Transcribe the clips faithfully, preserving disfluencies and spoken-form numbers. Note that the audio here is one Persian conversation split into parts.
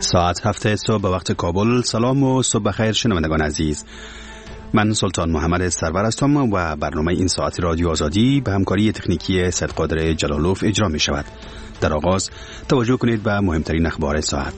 ساعت هفته صبح به وقت کابل. سلام و صبح بخیر شنوندگان عزیز. من سلطان محمد سرور هستم و برنامه این ساعت رادیو آزادی به همکاری تکنیکی صدقادر جلالوف اجرا می شود. در آغاز توجه کنید به مهمترین اخبار ساعت.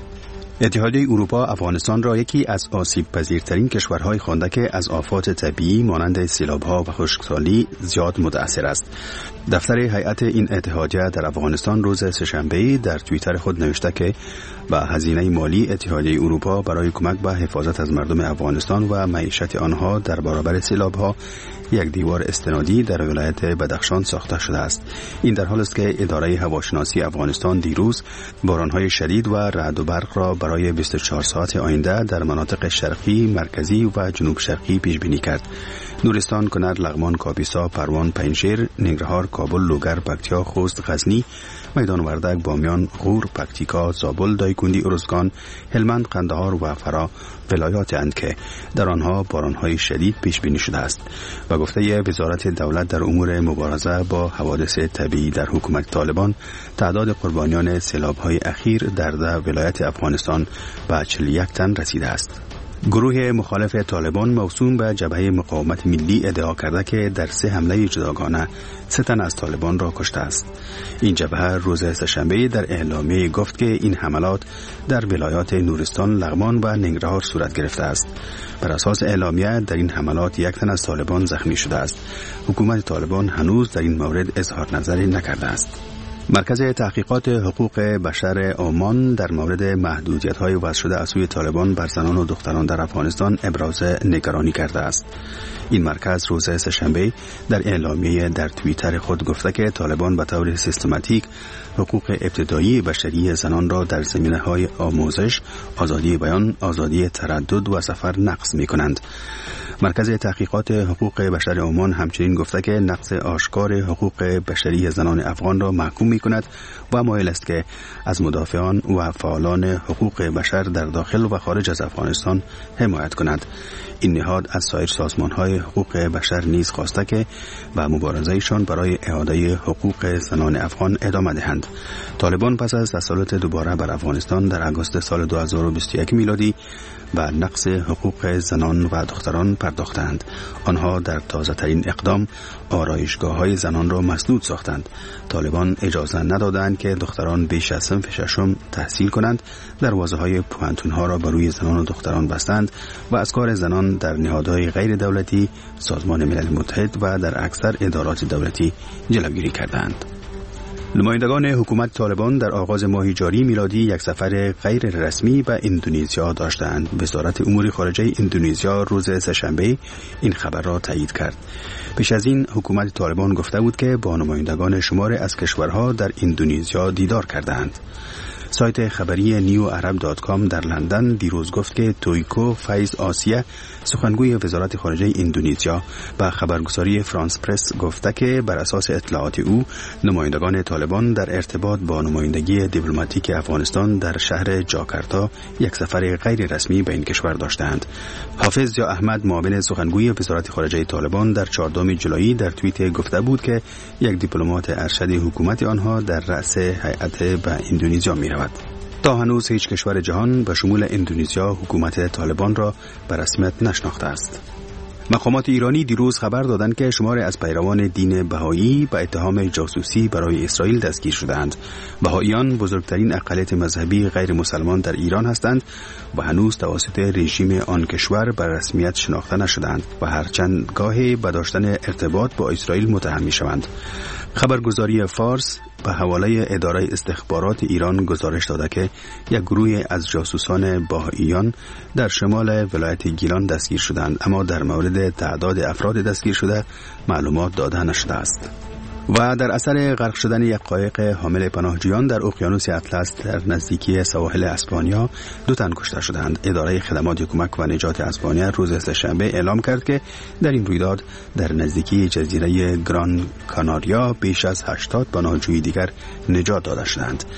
اتحادیه اروپا افغانستان را یکی از آسیب پذیرترین کشورهای خوانده که از آفات طبیعی مانند سیلاب‌ها و خشکسالی زیاد متأثر است. دفتر هیئت این اتحادیه در افغانستان روز سه‌شنبه در توییتر خود نوشته که با هزینه مالی اتحادیه اروپا برای کمک به حفاظت از مردم افغانستان و معیشت آنها در برابر سیلاب‌ها یک دیوار استنادی در ولایت بدخشان ساخته شده است. این در حالی است که اداره هواشناسی افغانستان دیروز باران‌های شدید و رعد و برق را برای بیست و چهار ساعت آینده در مناطق شرقی، مرکزی و جنوب شرقی پیش بینی کرد. نورستان، کنر، لغمان، کاپیسا، پروان، پنجشیر، ننگرهار، کابل، لوگر، پکتیا، خوست، غزنی، میدان وردک، بامیان، غور، پکتیکا، زابل، دایکندی، ارزگان، هلمند، قندهار و فرا ولایات اند که در آنها باران‌های شدید پیش بینی شده است. و گفته وزارت دولت در امور مبارزه با حوادث طبیعی در حکومت طالبان، تعداد قربانیان سیلاب‌های اخیر در ده ولایت افغانستان به چهل و یک تن رسیده است. گروه مخالف طالبان موسوم به جبهه مقاومت ملی ادعا کرده که در سه حمله جداگانه سه تن از طالبان را کشته است. این جبهه روز سه‌شنبه در اعلامیه گفت که این حملات در ولایات نورستان، لغمان و ننگرهار صورت گرفته است. بر اساس اعلامیه در این حملات یک تن از طالبان زخمی شده است. حکومت طالبان هنوز در این مورد اظهار نظری نکرده است. مرکز تحقیقات حقوق بشر عمان در مورد محدودیت‌های وضع شده از سوی طالبان بر زنان و دختران در افغانستان ابراز نگرانی کرده است. این مرکز روز سه‌شنبه در اعلامیه در توییتر خود گفته که طالبان به طور سیستماتیک حقوق ابتدایی بشری زنان را در زمینه‌های آموزش، آزادی بیان، آزادی تردد و سفر نقض می‌کنند. مرکز تحقیقات حقوق بشر عمان همچنین گفته که نقض آشکار حقوق بشری زنان افغان را محکوم می‌کند و مایل است که از مدافعان و فعالان حقوق بشر در داخل و خارج از افغانستان حمایت کند. این نهاد از سایر سازمان‌های حقوق بشر نیز خواسته که به مبارزه‌شان برای اعاده حقوق زنان افغان ادامه دهند. طالبان پس از تسلط دوباره بر افغانستان در آگوست سال دو هزار و بیست و یک میلادی به نقض حقوق زنان و دختران پرداختند. آنها در تازه‌ترین اقدام آرایشگاه‌های زنان را مسدود ساختند. طالبان اجازه ندادند که دختران بیش از صنف ششم تحصیل کنند. دروازه‌های پوهنتون‌ها را بر روی زنان و دختران بستند و از کار زنان در نهادهای غیر دولتی، سازمان ملل متحد و در اکثر ادارات دولتی جلوگیری کردند. نمایندگان حکومت طالبان در آغاز ماه جاری میلادی یک سفر غیر رسمی به اندونزیا داشتند. وزارت امور خارجه اندونزیا روز سه‌شنبه این خبر را تایید کرد. پیش از این حکومت طالبان گفته بود که با نمایندگان شماری از کشورها در اندونزیا دیدار کردند. سایت خبری نیو عرب دات کام در لندن دیروز گفت که تویکو فیض آسیه، سخنگوی وزارت خارجه اندونزیا، به خبرگزاری فرانس پرس گفته که بر اساس اطلاعات او نمایندگان طالبان در ارتباط با نمایندگی دیپلماتیک افغانستان در شهر جاکارتا یک سفر غیر رسمی به این کشور داشتند. حافظ یا احمد، معاون سخنگوی وزارت خارجه طالبان، در چهاردهم جولای در توییت گفته بود که یک دیپلمات ارشد حکومت آنها در رأس هیئت به اندونزیا می‌رود. تا هنوز هیچ کشور جهان به شمول اندونزیا حکومت طالبان را به رسمیت نشناخته است. مقامات ایرانی دیروز خبر دادند که شماری از پیروان دین بهایی به اتهام جاسوسی برای اسرائیل دستگیر شدند. بهاییان بزرگترین اقلیت مذهبی غیر مسلمان در ایران هستند و هنوز توسط رژیم آن کشور به رسمیت شناخته نشدند و هرچند گاهی به داشتن ارتباط با اسرائیل متهم می‌شوند. خبرگزاری فارس به حواله اداره استخبارات ایران گزارش داده که یک گروه از جاسوسان بهائیان در شمال ولایت گیلان دستگیر شدند، اما در مورد تعداد افراد دستگیر شده معلومات داده نشده است. و در اثر غرق شدن یک قایق حامل پناهجویان در اقیانوس اطلس در نزدیکی سواحل اسپانیا دو تن کشته شدند. اداره خدمات کمک و نجات اسپانیا روز سه‌شنبه اعلام کرد که در این رویداد در نزدیکی جزیره گران کاناریا بیش از هشتاد پناهجوی دیگر نجات داده شدند.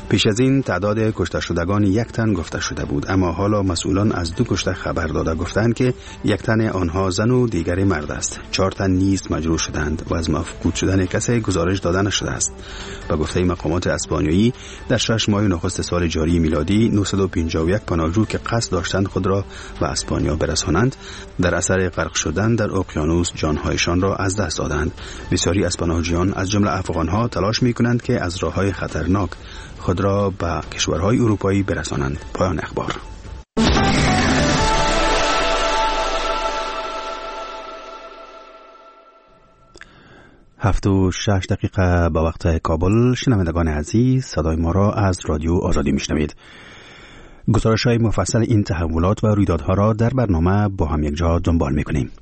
پیش از این تعداد کشته شدگان یک تن گفته شده بود، اما حالا مسئولان از دو کشته خبر داده گفتند که یک تن آنها زن و دیگری مرد است. چهار تن نیز مجروح شدند و از مفقود شدن کسی گزارش داده نشده است. به گفته مقامات اسپانیایی در شش ماه نخست سال جاری میلادی نهصد و پنجاه و یک پناهجو که قصد داشتند خود را به اسپانیا برسانند در اثر غرق شدن در اقیانوس جانهایشان را از دست دادند. بسیاری از پناهجویان از جمله افغانها تلاش می‌کنند که از راه‌های خطرناک خود را به کشورهای اروپایی برسانند. پایان اخبار. هفت و شش دقیقه به وقت کابل. شنوندگان عزیز، صدای ما را از رادیو آزادی میشنوید. گزارش‌های مفصل این تحولات و رویدادها را در برنامه با هم یک جا دنبال می‌کنیم.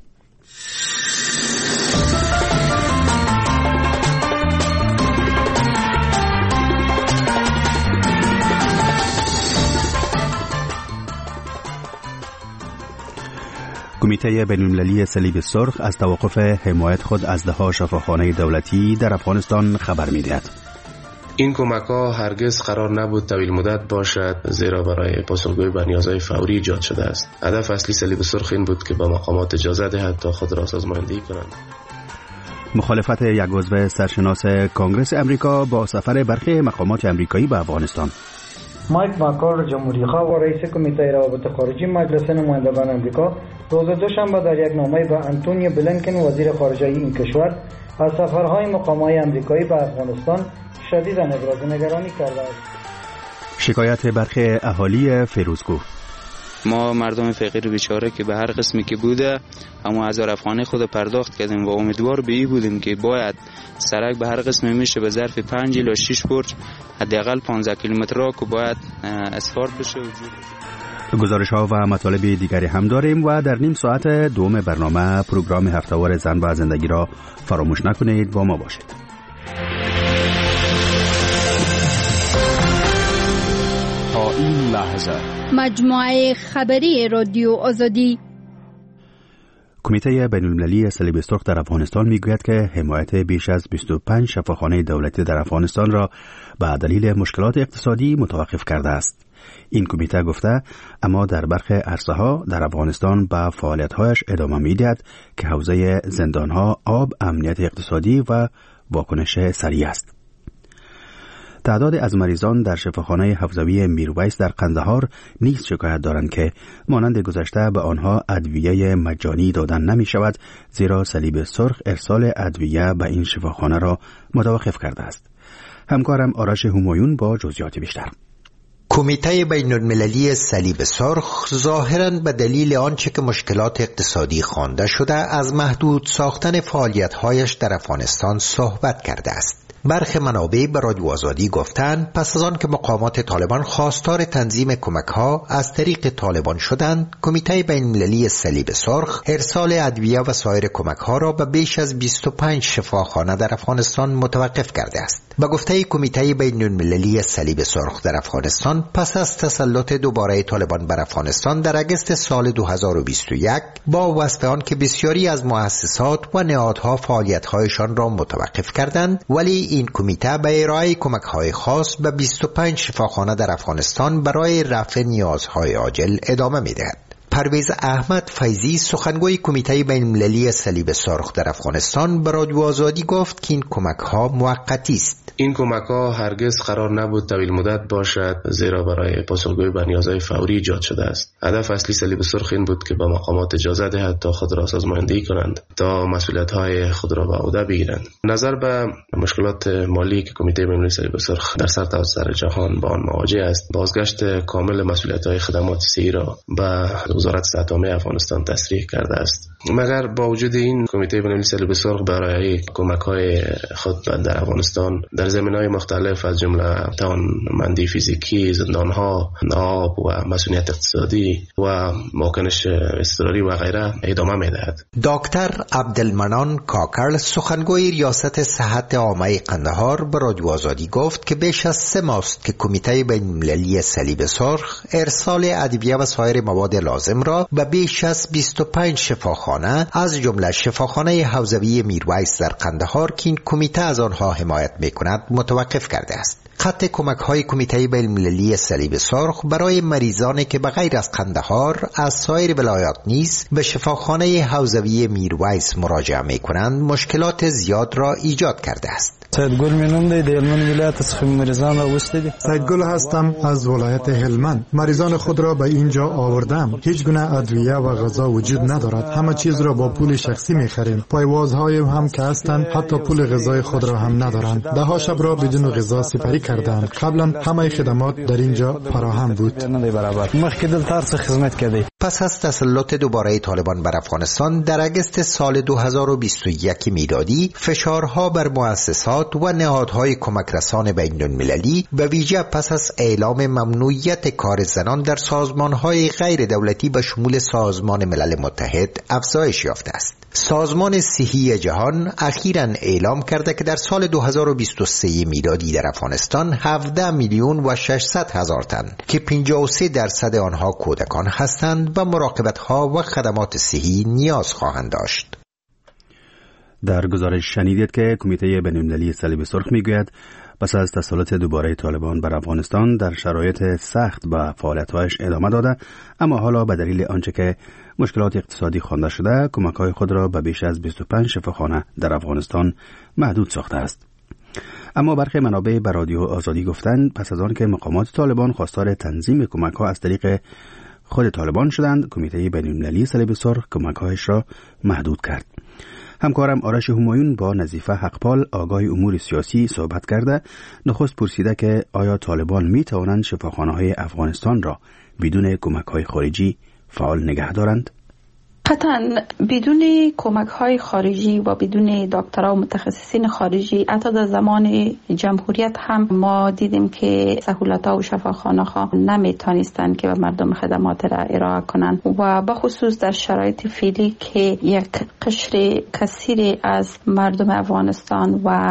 کمیته بین‌المللی صلیب سرخ از توقف حمایت خود از ده شفاخانه دولتی در افغانستان خبر می‌دهد. این کمک‌ها هرگز قرار نبود طویل مدت باشد، زیرا برای پاسخگویی به نیازهای فوری ایجاد شده است. هدف اصلی صلیب سرخ این بود که به مقامات اجازه دهد تا خود را سازماندهی کنند. مخالفت یک عضو سرشناس کنگره امریکا با سفر برخی مقامات امریکایی به افغانستان. مایک مکار جمهوری‌خواه و رئیس کمیته روابط خارجی مجلس نمایندگان امریکا روز دوشنبه در یک نامه به انتونی بلینکن وزیر خارجه این کشور از سفرهای مقامات امریکایی به افغانستان شدیداً ابراز نگرانی کرده است. شکایت برخی اهالی فیروزکوه. ما مردم فقیر بیچاره که به هر قسمی که بوده اما هزار افغانی خود پرداخت کردیم و امیدوار به این بودیم که باید سرک به هر قسمی میشه به ظرف پنج الی شش برج حداقل پانزده کیلومتر را که باید اسفار بشه. گزارش ها و مطالب دیگری هم داریم و در نیم ساعت دوم برنامه پروگرام هفته‌وار زن و زندگی را فراموش نکنید. با ما باشید. تا این لحظه مجموعه خبری رادیو آزادی. کمیته بین‌المللی صلیب سرخ در افغانستان میگوید که حمایت بیش از بیست و پنج شفاخانه دولتی در افغانستان را به دلیل مشکلات اقتصادی متوقف کرده است. این کمیته گفته اما در برخی عرصه‌ها در افغانستان به فعالیت‌هایش ادامه می‌دهد که حوزه زندان‌ها، آب، امنیت اقتصادی و واکنش سریع است. تعداد از مریضان در شفاخانه حفظوی میرویس در قندهار نیز شکایت دارند که مانند گذشته به آنها ادویه مجانی دادن نمی شود، زیرا صلیب سرخ ارسال ادویه به این شفاخانه را متوقف کرده است. همکارم آرش همایون با جزئیات بیشتر. کمیته بین‌المللی صلیب سرخ ظاهراً به دلیل آنچه که مشکلات اقتصادی خوانده شده از محدود ساختن فعالیت‌هایش در افغانستان صحبت کرده است. برخی منابع به رادیو آزادی گفتند پس از آن که مقامات طالبان خواستار تنظیم کمک‌ها از طریق طالبان شدند، کمیته بین‌المللی صلیب سرخ ارسال ادویه و سایر کمک‌ها را به بیش از بیست و پنج شفاخانه در افغانستان متوقف کرده است. به گفته کمیته بین‌المللی صلیب سرخ در افغانستان، پس از تسلط دوباره طالبان بر افغانستان در اگست سال دو هزار و بیست و یک با وصف آن که بسیاری از مؤسسات و نهادها فعالیت‌هایشان را متوقف کردند، ولی این کمیته به ارائه کمک‌های خاص به بیست و پنج شفاخانه در افغانستان برای رفع نیازهای عاجل ادامه می‌دهد. پرویز احمد فیضی سخنگوی کمیته بین‌المللی صلیب سرخ در افغانستان به رادیو آزادی گفت که این کمک‌ها موقتی است. این کمک‌ها هرگز قرار نبود طویل مدت باشد، زیرا برای پاسخگویی به نیازهای فوری ایجاد شده است. هدف اصلی صلیب سرخ این بود که به مقامات اجازه دهد تا خود را سازماندهی کنند، تا مسئولیت‌های خود را به عهده بگیرند. نظر به مشکلات مالی که کمیته بین‌المللی صلیب سرخ در سرتاسر جهان با آن مواجه است، بازگشت کامل مسئولیت‌های خدمات صحی را به وزارت صحت عامه افغانستان تصریح کرده است. مگر با وجود این، کمیته بین‌المللی صلیب سرخ برای کمک‌های خود در افغانستان در زمینه‌های مختلف از جمله توانمندی فیزیکی، زندان‌ها، آب و مسئولیت اقتصادی و واکنش اضطراری و غیره ادامه می‌دهد. دکتر عبدالمنان کاکر سخنگوی ریاست صحت عامه قندهار به رادیو آزادی گفت که بیش از سه ماست که کمیته بین‌المللی صلیب سرخ ارسال ادویه و سایر مواد لازم لازم را به بیش از بیست و پنج شفاخانه از جمله شفاخانه حوزوی میرویس در قندهار که این کمیته از آنها حمایت میکند متوقف کرده است. خط کمک های کمیته بین‌المللی صلیب سرخ برای مریضانی که بغیر از قندهار از سایر ولایات نیز به شفاخانه حوزوی میرویس مراجعه میکنند مشکلات زیاد را ایجاد کرده است. سیدگل مینوم دی هلمند ولایت از مریضان را وستدی. سیدگل هستم از ولایت هلمند. مریضان خود را به اینجا آوردم. هیچ گونه ادویه و غذا وجود ندارد. همه چیز را با پول شخصی میخریم. پایوازهای هم که هستند حتی پول غذای خود را هم ندارند. ده ها شب را بدون غذا سپری کردند. قبلا همه خدمات در اینجا فراهم بود. مخکې دلته څه خدمت کردی. پس از تسلط دوباره طالبان بر افغانستان در اگست سال دو هزار و بیست و یک میلادی فشارها بر مؤسسات و نهادهای کمک رسان بین المللی به ویژه پس از اعلام ممنوعیت کار زنان در سازمانهای غیر دولتی به شمول سازمان ملل متحد افزایش یافته است. سازمان صحی جهان اخیراً اعلام کرده که در سال دو هزار و بیست و سه میلادی در افغانستان هفده میلیون و ششصد هزار تن که پنجاه و سه درصد آنها کودکان هستند و مراقبت‌ها و خدمات صحی نیاز خواهند داشت. در گزارش شنیدید که کمیته بین‌المللی صلیب سرخ میگوید پس از تسلط دوباره طالبان بر افغانستان در شرایط سخت به فعالیت‌هایش ادامه داده، اما حالا به دلیل آنچه که مشکلات اقتصادی خوانده شده کمک‌های خود را به بیش از بیست و پنج شفاخانه در افغانستان محدود ساخته است. اما برخی منابع به رادیو آزادی گفتند پس از آن که مقامات طالبان خواستار تنظیم کمک‌ها از طریق خود طالبان شدند، کمیته بین‌المللی صلیب سرخ کمک‌هایش را محدود کرد. همکارم آرش همایون با نظیفه حقپال آگاه امور سیاسی صحبت کرده. نخست پرسیده که آیا طالبان می توانند شفاخانه‌های افغانستان را بدون کمک‌های خارجی فعال نگه دارند؟ قطعاً بدون کمک‌های خارجی و بدون دکترها و متخصصین خارجی حتی در زمان جمهوریت هم ما دیدیم که سهولت‌ها و شفاخانه‌ها نمی‌توانستند که به مردم خدمات را ارائه کنند و بخصوص در شرایط فعلی که یک قشر کثیر از مردم افغانستان و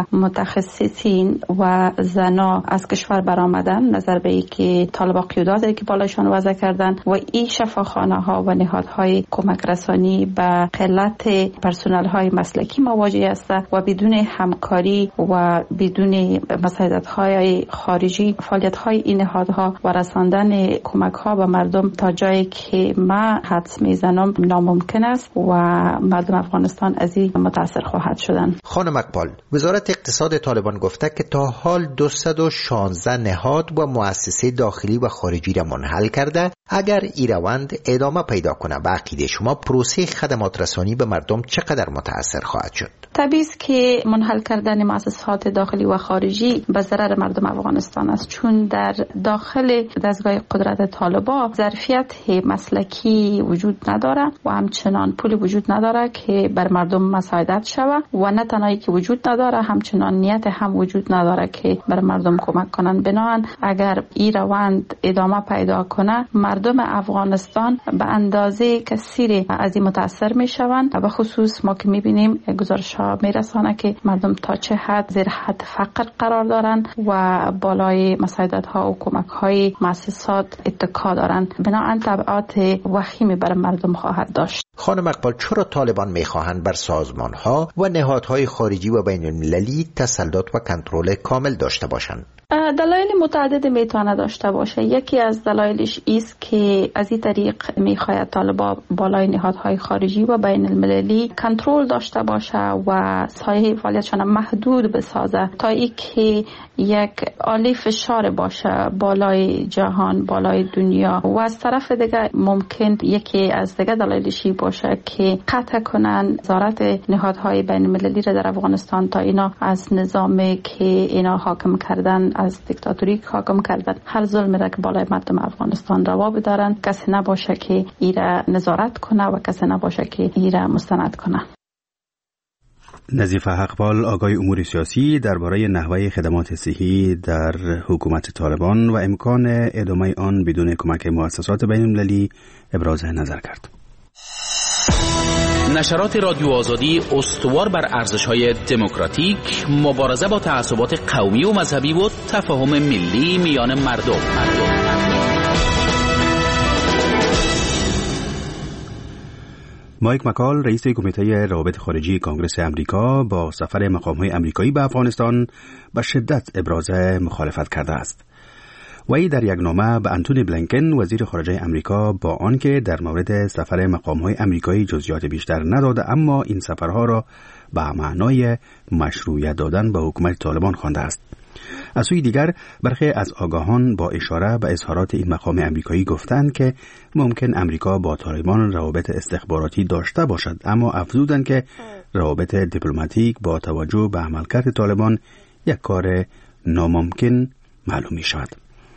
متخصصین و زنا از کشور برآمدن نظر به اینکه طالبان قیودات که بالاشان وضع کردن و این شفاخانه‌ها و نهادهای کمک رسانی به قلت پرسنل های مسلکی مواجه است و بدون همکاری و بدون مساعدت های خارجی فعالیت های این نهادها و رساندن کمک ها به مردم تا جایی که ما حدس میزنم ناممکن است و مردم افغانستان از این متاثر خواهد شدن. خانم اقبال، وزارت اقتصاد طالبان گفته که تا حال دویست و شانزده نهاد و مؤسسه داخلی و خارجی را منحل کرده. اگر این روند ادامه پیدا کنه به عقیده شما پروسه خدمات رسانی به مردم چقدر متاثر خواهد شد؟ طبیعی است که منحل کردن مؤسسات داخلی و خارجی به ضرر مردم افغانستان است، چون در داخل دستگاه قدرت طالبان ظرفیت مسلکی وجود نداره و همچنان پول وجود نداره که بر مردم مساعدت شود و نه تنهایی که وجود نداره همچنان نیت هم وجود نداره که بر مردم کمک کنند. بنابراین اگر این روند ادامه پیدا کنه مردم افغانستان به اندازه کثیر از این متاثر می شوند و به خصوص ما که می بینیم گزارش ها می رسانه که مردم تا چه حد زیر حد فقر قرار دارند و بالای مساعدت ها و کمک های مؤسسات اتکا دارند. بنابراین تبعات وخیمی بر مردم خواهد داشت. خانم اقبال، چرا طالبان می خواهند بر سازمان ها و نهادهای خارجی و بین المللی تسلط و کنترل کامل داشته باشند؟ دلایل متعدد میتونه داشته باشه. یکی از دلایلش است که از این طریق میخواهد طالبان بالای نهادهای خارجی و بین المللی کنترل داشته باشه و سایه فعالیتشان محدود بسازه تا ای که یک آله فشار باشه بالای جهان، بالای دنیا. و از طرف دیگه ممکن یکی از دیگه دلایلش باشه که قطع کنن نظارت نهادهای بین المللی را در افغانستان تا اینا از نظامی که اینا حاکم کردن، از دیکتاتوری حاکم کردن، هر ظلم را که بالای مردم افغانستان روا بدارن کسی نباشه که ایره نظارت کنه و کسی نباشه که ایره مستند کنه. نظیفه حقپال آگاه امور سیاسی درباره نحوه خدمات صحی در حکومت طالبان و امکان ادامه آن بدون کمک مؤسسات بین المللی ابراز نظر کرد. نشرات رادیو آزادی استوار بر ارزش‌های دموکراتیک، مبارزه با تعصبات قومی و مذهبی و تفاهم ملی میان مردم. مردم. مایک مکال رئیس کمیته روابط خارجی کنگره امریکا با سفر مقام‌های امریکایی به افغانستان به شدت ابراز مخالفت کرده است. وی در یک نامه به انتونی بلینکن وزیر خارجه امریکا با آنکه در مورد سفر مقام‌های امریکایی جزئیات بیشتر نداده، اما این سفرها را به معنای مشروعیت دادن به حکومت طالبان خوانده است. از سوی دیگر برخی از آگاهان با اشاره به اظهارات این مقام امریکایی گفتند که ممکن امریکا با طالبان روابط استخباراتی داشته باشد، اما افزودند که روابط دیپلماتیک با توجه به عملکرد طالبان یک کار ناممکن معلوم می شود.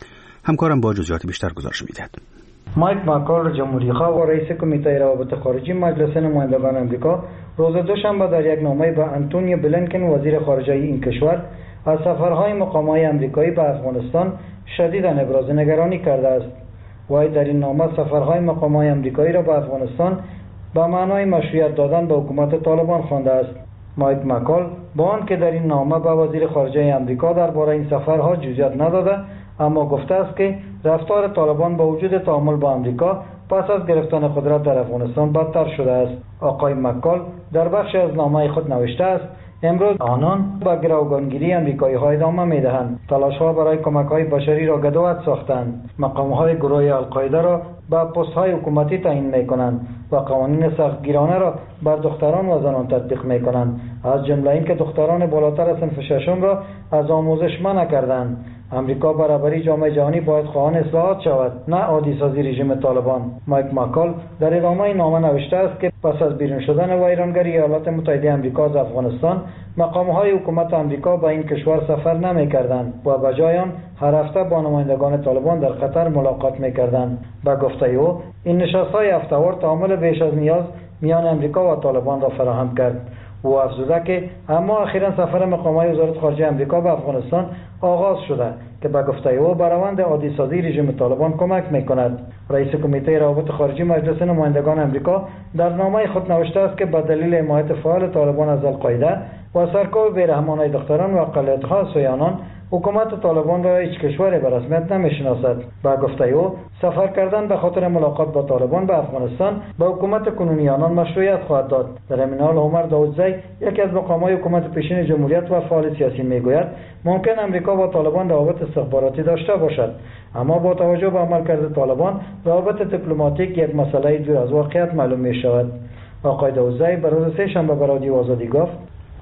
همکارم با جزئیات بیشتر گزارش می‌دهد. مایک مکال جمهوری خواه و رئیس کمیته روابط خارجی مجلس نمایندگان امریکا روز دوشنبه در یک نامه به انتونی بلینکن وزیر خارجه این کشور از سفرهای مقام‌های امریکایی به افغانستان شدیداً ابراز نگرانی کرده است. وی در این نامه سفرهای مقام‌های امریکایی را به افغانستان به معنای مشروعیت دادن به حکومت طالبان خوانده است. مایک مکال با آنکه در این نامه به وزیر خارجه امریکا درباره این سفرها جزئیات نداده، اما گفته است که رفتار طالبان با وجود تعامل با امریکا پس از گرفتن قدرت در افغانستان بدتر شده است. آقای مکال در بخش از نامه خود نوشته است: امروز آنان با گروگانگیری امریکایی ها ادامه می دهند. تلاش ها برای کمک های بشری را گدوت ساختند. مقام های گروه القاعده را به پست های حکومتی تعیین می کنند و قوانین سختگیرانه را بر دختران و زنان تطبیق می کنند، از جمله اینکه دختران بالاتر از صنف ششم را از آموزش منع کردند. امریکا برابری جامعه جهانی باید خواهان اصلاحات شود، نه عادی سازی رژیم طالبان. مایک مکال در ادامه نامه نوشته است که پس از بیرون شدن ویرانگری ایالات متحده امریکا از افغانستان، مقام‌های حکومت امریکا به این کشور سفر نمی‌کردند و به جای آن هر هفته با نمایندگان طالبان در قطر ملاقات می‌کردند. به گفته او، این نشست‌های هفته‌وار تعامل بیش از نیاز میان امریکا و طالبان را فراهم کرد. او افزوده که اما اخیراً سفر مقام‌های وزارت خارجه امریکا به افغانستان آغاز شده که به گفته او به روند عادی سازی رژیم طالبان کمک می‌کند. رئیس کمیته روابط خارجی مجلس نمایندگان امریکا در نامه خود نوشته است که به دلیل حمایت فعال طالبان از القاعده و سرکوب بیرحمانه دختران و اقلیت‌ها سویانان، حکومت طالبان را هیچ کشوری به رسمیت نمی‌شناسد. با گفته او، سفر کردن به خاطر ملاقات با طالبان به افغانستان به حکومت کنونی آنان مشروعیت خواهد داد. در این حال عمر داودزی، یکی از مقام‌های حکومت پیشین جمهوریت و فعال سیاسی میگوید ممکن امریکا با طالبان روابط استخباراتی داشته باشد، اما با توجه به عملکرد طالبان روابط دیپلماتیک یک مسئله دور از واقعیت معلوم می‌شود. آقای داودزی به روز سه شنبه به رادیو آزادی گفت: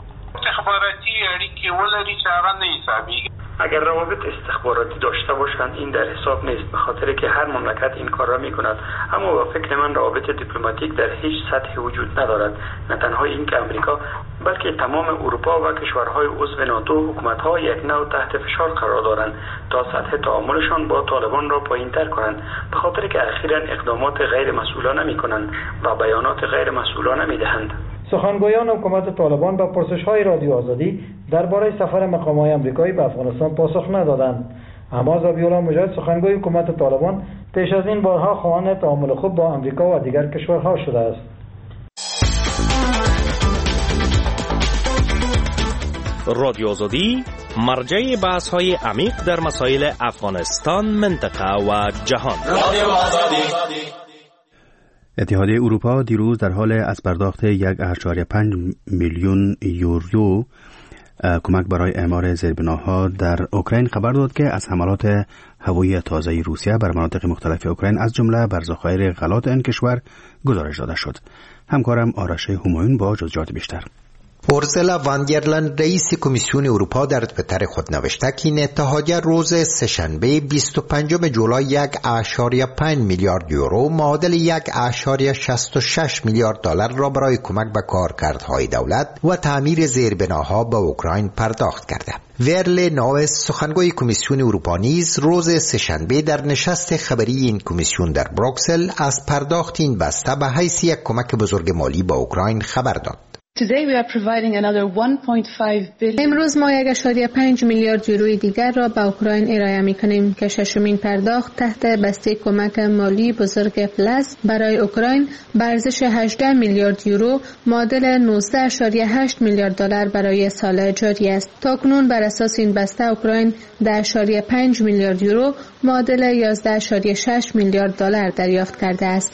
استخباراتی اړیکې ولري چې هغه نه حسابیږي. اگر روابط استخباراتی داشته باشند این در حساب نیست، به خاطر که هر مملکت این کار را میکند. اما با فکر من روابط دیپلماتیک در هیچ سطح وجود ندارد. نه تنها این که امریکا بلکه تمام اروپا و کشورهای عضو ناتو حکومت‌ها یک نوع تحت فشار قرار دارند تا سطح تعاملشان با طالبان را پایین‌تر کنند، به خاطر که اخیراً اقدامات غیر مسئولانه میکنند و بیانات غیر مسئولانه میدهند. سخنگویان حکومت طالبان به پرسش‌های رادیو آزادی درباره سفر مقام‌های آمریکایی به افغانستان پاسخ ندادند. اما ذبیح‌الله مجاهد، سخنگوی حکومت طالبان، پیش از این بارها خواهان تعامل خوب با آمریکا و دیگر کشورها شده است. رادیو آزادی مرجع بحث‌های عمیق در مسائل افغانستان، منطقه و جهان. رادیو آزادی. اتحادیه اروپا دیروز در حال از پرداخت یک و پنج میلیون یورو کمک برای اعمار زیربناها در اوکراین خبر داد که از حملات هوایی تازه روسیه بر مناطق مختلف اوکراین از جمله بر ذخایر غلات این کشور گزارش داده شد. همکارم آرش همایون با جزئیات بیشتر. اورسولا وان در لین رئیس کمیسیون اروپا در توییتر خود نوشته که این اتحادیه روز سه‌شنبه بیست و پنجم جولای یک و پنج میلیارد یورو معادل یک و شصت و شش میلیارد دلار را برای کمک به کارکردهای دولت و تعمیر زیربناها به اوکراین پرداخت کرده. ورل ناوس، سخنگوی کمیسیون اروپا، نیز روز سه‌شنبه در نشست خبری این کمیسیون در بروکسل از پرداخت این بسته به حیث یک کمک بزرگ مالی به اوکراین خبر داد. امروز ما یک اشاری پنج میلیارد یوروی دیگر را به اوکراین ارائه می‌کنیم که ششمین پرداخت تحت بسته کمک مالی بزرگ پلاس برای اوکراین به ارزش هجده میلیارد یورو معادل نوزده اشاری هشت میلیارد دلار برای سال جاری است. تاکنون بر اساس این بسته اوکراین ده اشاری پنج میلیارد یورو معادل یازده اشاری شش میلیارد دلار دریافت کرده است.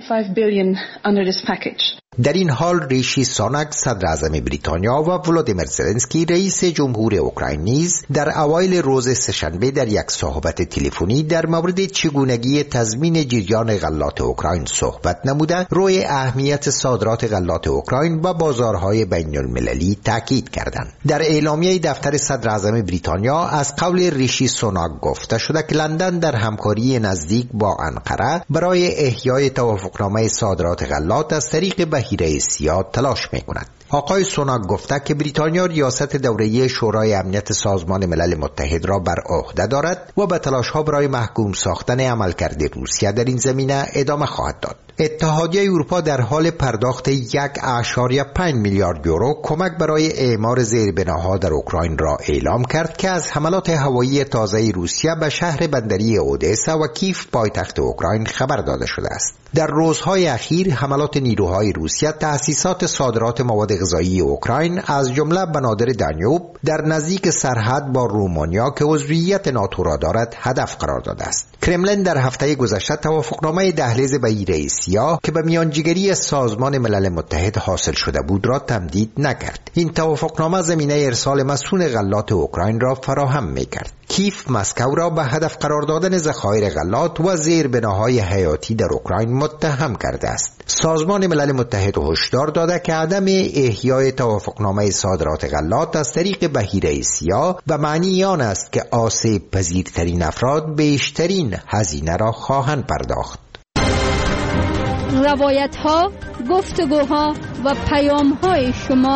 در این حال ریشی سوناک صدر اعظم بریتانیا و ولادیمیر زلنسکی رئیس جمهور اوکراین نیز در اوایل روز سه‌شنبه در یک صحبت تلفنی در مورد چگونگی تضمین جریان غلات اوکراین صحبت نموده روی اهمیت صادرات غلات اوکراین و بازارهای بین المللی تاکید کردند. در اعلامیه دفتر صدر اعظم بریتانیا از قول ریشی سوناک گفته شده که لندن در همکاری نزدیک با انقره برای احیای توافقنامه صادرات غلات از طریق بحیره سیاه تلاش می‌کند. آقای سوناک گفته که بریتانیا ریاست دوره‌ای شورای امنیت سازمان ملل متحد را بر عهده دارد و به تلاش‌ها برای محکوم ساختن عملکرد روسیه در این زمینه ادامه خواهد داد. اتحادیه اروپا در حال پرداخت یک اشاری پنج میلیارد یورو کمک برای اعمار زیربناها در اوکراین را اعلام کرد که از حملات هوایی تازه روسیه به شهر بندری اودسا و کیف پایتخت اوکراین خبر داده شده است. در روزهای اخیر حملات نیروهای روسیه تأسیسات صادرات مواد غذایی اوکراین از جمله بنادر دانیوب در نزدیک سرحد با رومانیا که عضویت ناتو را دارد هدف قرار داده است. کرملین در هفته گذشته توافقنامه دهلیز بحیره سیاه که به میانجیگری سازمان ملل متحد حاصل شده بود را تمدید نکرد. این توافقنامه زمینه ارسال مسئول غلات اوکراین را فراهم می‌کرد. کیف مسکو را به هدف قرار دادن ذخایر غلات و زیربناهای حیاتی در اوکراین متهم کرده است. سازمان ملل متحد هشدار داده که عدم احیای توافقنامه صادرات غلات از طریق بحیره سیاه به معنی آن است که آسیب پذیرترین افراد بیشترین هزینه را خواهند پرداخت. روایت ها، گفتگوها و پیام های شما.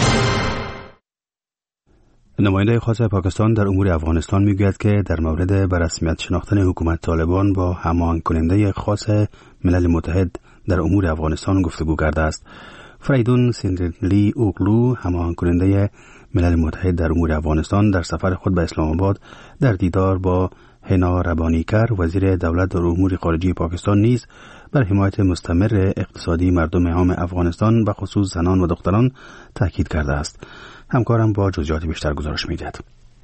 نماینده خاص پاکستان در امور افغانستان میگوید که در مورد بررسمیت شناختن حکومت طالبان با هماهنگ کننده خاص ملل متحد در امور افغانستان گفتگو کرده است. فریدون سندلی اوغلو، هماهنگ کننده ملل متحد در امور افغانستان، در سفر خود به اسلام آباد در دیدار با هنا ربانیکر وزیر دولت در امور خارجه پاکستان نیز بر حمایت مستمر اقتصادی مردم عام افغانستان به خصوص زنان و دختران تاکید کرده است. همکارم با جزئیات بیشتر گزارش می‌دهد.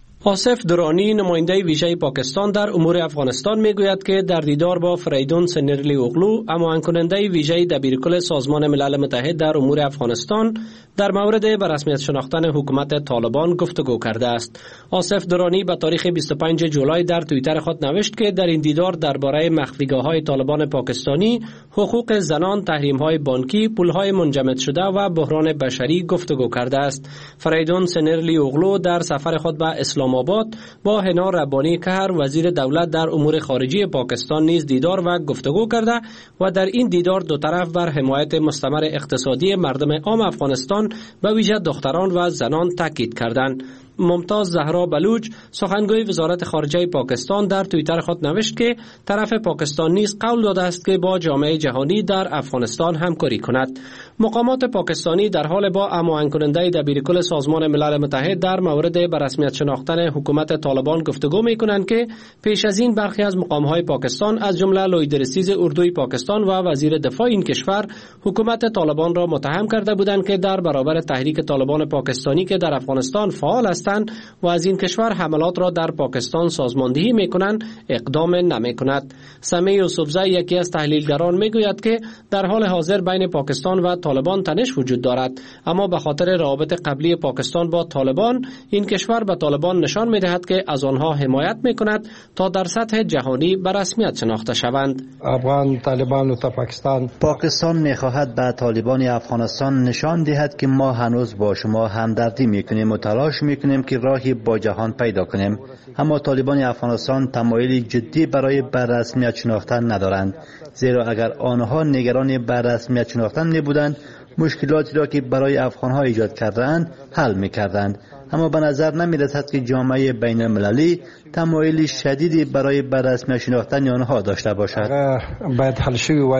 آصف درانی، نماینده ویژه پاکستان در امور افغانستان، میگوید که در دیدار با فریدون سنرلی اوغلو، هماهنگ کننده ویژه دبیرکل سازمان ملل متحد در امور افغانستان، در مورد به رسمیت شناختن حکومت طالبان گفتگو کرده است. آصف درانی به تاریخ بیست و پنجم جولای در توییتر خود نوشت که در این دیدار درباره مخفیگاه‌های طالبان پاکستانی، حقوق زنان، تحریم‌های بانکی، پول‌های منجمد شده و بحران بشری گفتگو کرده است. فریدون سنرلی اوغلو در سفر خود به اسلام آباد با هنا ربانی کهر وزیر دولت در امور خارجه پاکستان نیز دیدار و گفتگو کرده و در این دیدار دو طرف بر حمایت مستمر اقتصادی مردم عام افغانستان به ویژه دختران و زنان تاکید کردند. ممتاز زهرا بلوچ، سخنگوی وزارت خارجه پاکستان، در توییتر خود نوشت که طرف پاکستان نیز قول داده است که با جامعه جهانی در افغانستان همکاری کند. مقامات پاکستانی در حال با هماهنگ کننده دبیرکل سازمان ملل متحد در مورد به رسمیت شناختن حکومت طالبان گفتگو می‌کنند که پیش از این برخی از مقام‌های پاکستان از جمله لویدرسیز اردوی پاکستان و وزیر دفاع این کشور حکومت طالبان را متهم کرده بودند که در برابر تحریک طالبان پاکستانی که در افغانستان فعال است و از این کشور حملات را در پاکستان سازماندهی میکنند اقدام نمیکند. سمیع یوسفزی، یکی از تحلیلگران، میگوید که در حال حاضر بین پاکستان و طالبان تنش وجود دارد، اما به خاطر روابط قبلی پاکستان با طالبان، این کشور به طالبان نشان میدهد که از آنها حمایت میکند تا در سطح جهانی به رسمیت شناخته شوند. افغان طالبان و پاکستان پاکستان میخواهد به طالبان افغانستان نشان دهد که ما هنوز با شما همدردی میکنیم و تلاش میکنیم که راهی با جهان پیدا کنیم، اما طالبان افغانستان تمایلی جدی برای بررسمیت شناختن ندارند، زیرا اگر آنها نگران بررسمیت شناختن نبودند مشکلاتی را که برای افغانها ایجاد کردند حل میکردند، اما به نظر نمیرسد که جامعه بین المللی تمایلی شدیدی برای بررسمیت شناختن آنها داشته باشد. باید حل شوی وای.